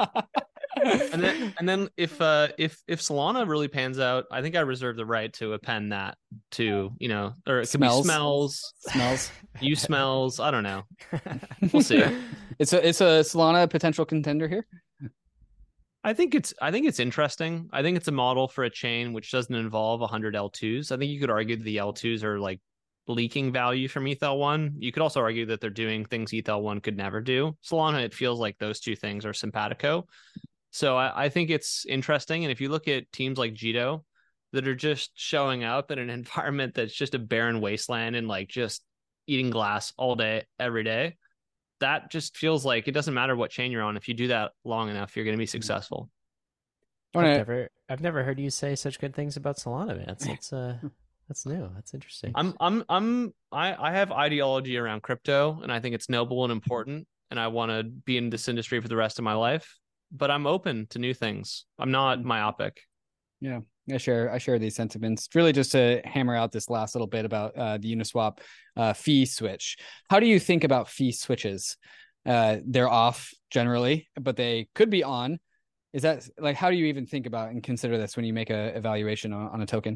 And then if Solana really pans out, I think I reserve the right to append that to, or it could be smells. You smells. I don't know. We'll see. It's a Solana potential contender here. I think it's interesting. I think it's a model for a chain which doesn't involve 100 L2s. I think you could argue that the L2s are like leaking value from ETH-L1. You could also argue that they're doing things ETH-L1 could never do. Solana, it feels like those two things are simpatico. So I think it's interesting. And if you look at teams like Jito that are just showing up in an environment that's just a barren wasteland and like just eating glass all day, every day, that just feels like it doesn't matter what chain you're on. If you do that long enough, you're going to be successful. I've never heard you say such good things about Solana, man. That's new. That's interesting. I have ideology around crypto, and I think it's noble and important, and I want to be in this industry for the rest of my life. But I'm open to new things. I'm not myopic. Yeah, I share these sentiments. Really, just to hammer out this last little bit about the Uniswap fee switch. How do you think about fee switches? They're off generally, but they could be on. Is that like, how do you even think about and consider this when you make a evaluation on a token?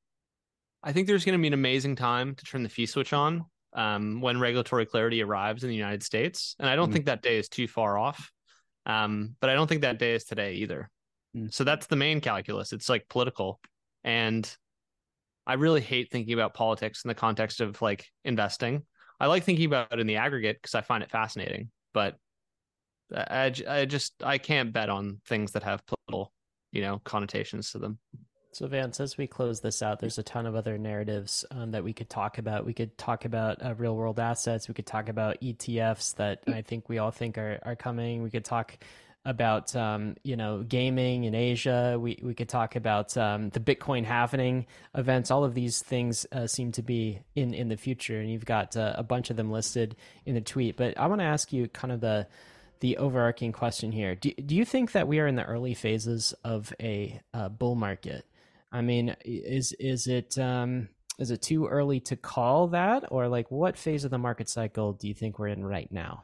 I think there's going to be an amazing time to turn the fee switch on when regulatory clarity arrives in the United States. And I don't think that day is too far off. But I don't think that day is today either. So that's the main calculus. It's like political. And I really hate thinking about politics in the context of like investing. I like thinking about it in the aggregate because I find it fascinating. But I can't bet on things that have political, connotations to them. So Vance, as we close this out, there's a ton of other narratives that we could talk about. We could talk about real world assets. We could talk about ETFs that I think we all think are coming. We could talk about gaming in Asia. We could talk about the Bitcoin halvening events. All of these things seem to be in the future, and you've got a bunch of them listed in the tweet. But I want to ask you kind of the overarching question here. Do you think that we are in the early phases of a bull market? I mean, is it too early to call that, or like what phase of the market cycle do you think we're in right now?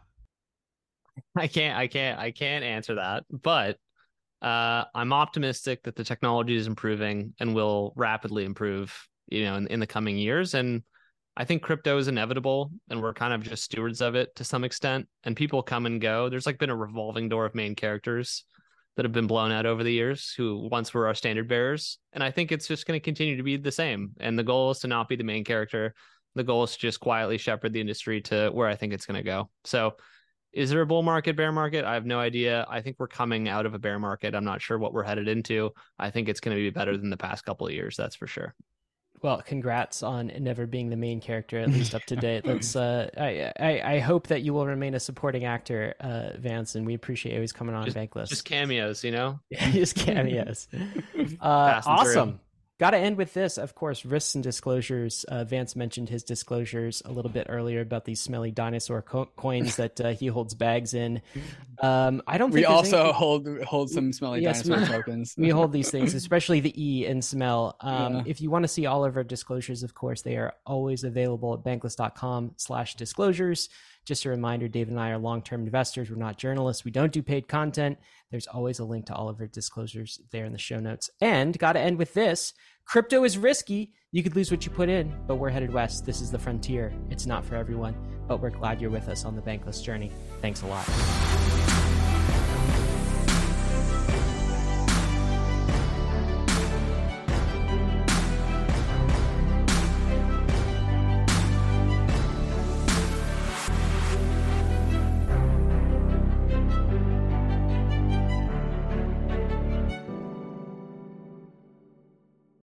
I can't answer that, but I'm optimistic that the technology is improving and will rapidly improve, in the coming years. And I think crypto is inevitable, and we're kind of just stewards of it to some extent. And people come and go. There's like been a revolving door of main characters that have been blown out over the years who once were our standard bearers. And I think it's just going to continue to be the same. And the goal is to not be the main character. The goal is to just quietly shepherd the industry to where I think it's going to go. So is there a bull market, bear market? I have no idea. I think we're coming out of a bear market. I'm not sure what we're headed into. I think it's going to be better than the past couple of years. That's for sure. Well, congrats on never being the main character, at least up to date. Let's. I hope that you will remain a supporting actor, Vance, and we appreciate you always coming on Bankless. Just cameos, Just cameos. Awesome. Got to end with this, of course, risks and disclosures. Vance mentioned his disclosures a little bit earlier about these smelly dinosaur coins that he holds bags in. I don't think we also hold some smelly dinosaur tokens. We hold these things, especially the E in smell. If you want to see all of our disclosures, of course, they are always available at bankless.com/disclosures. Just a reminder, Dave and I are long-term investors. We're not journalists. We don't do paid content. There's always a link to all of our disclosures there in the show notes. And got to end with this. Crypto is risky. You could lose what you put in, but we're headed west. This is the frontier. It's not for everyone, but we're glad you're with us on the Bankless journey. Thanks a lot.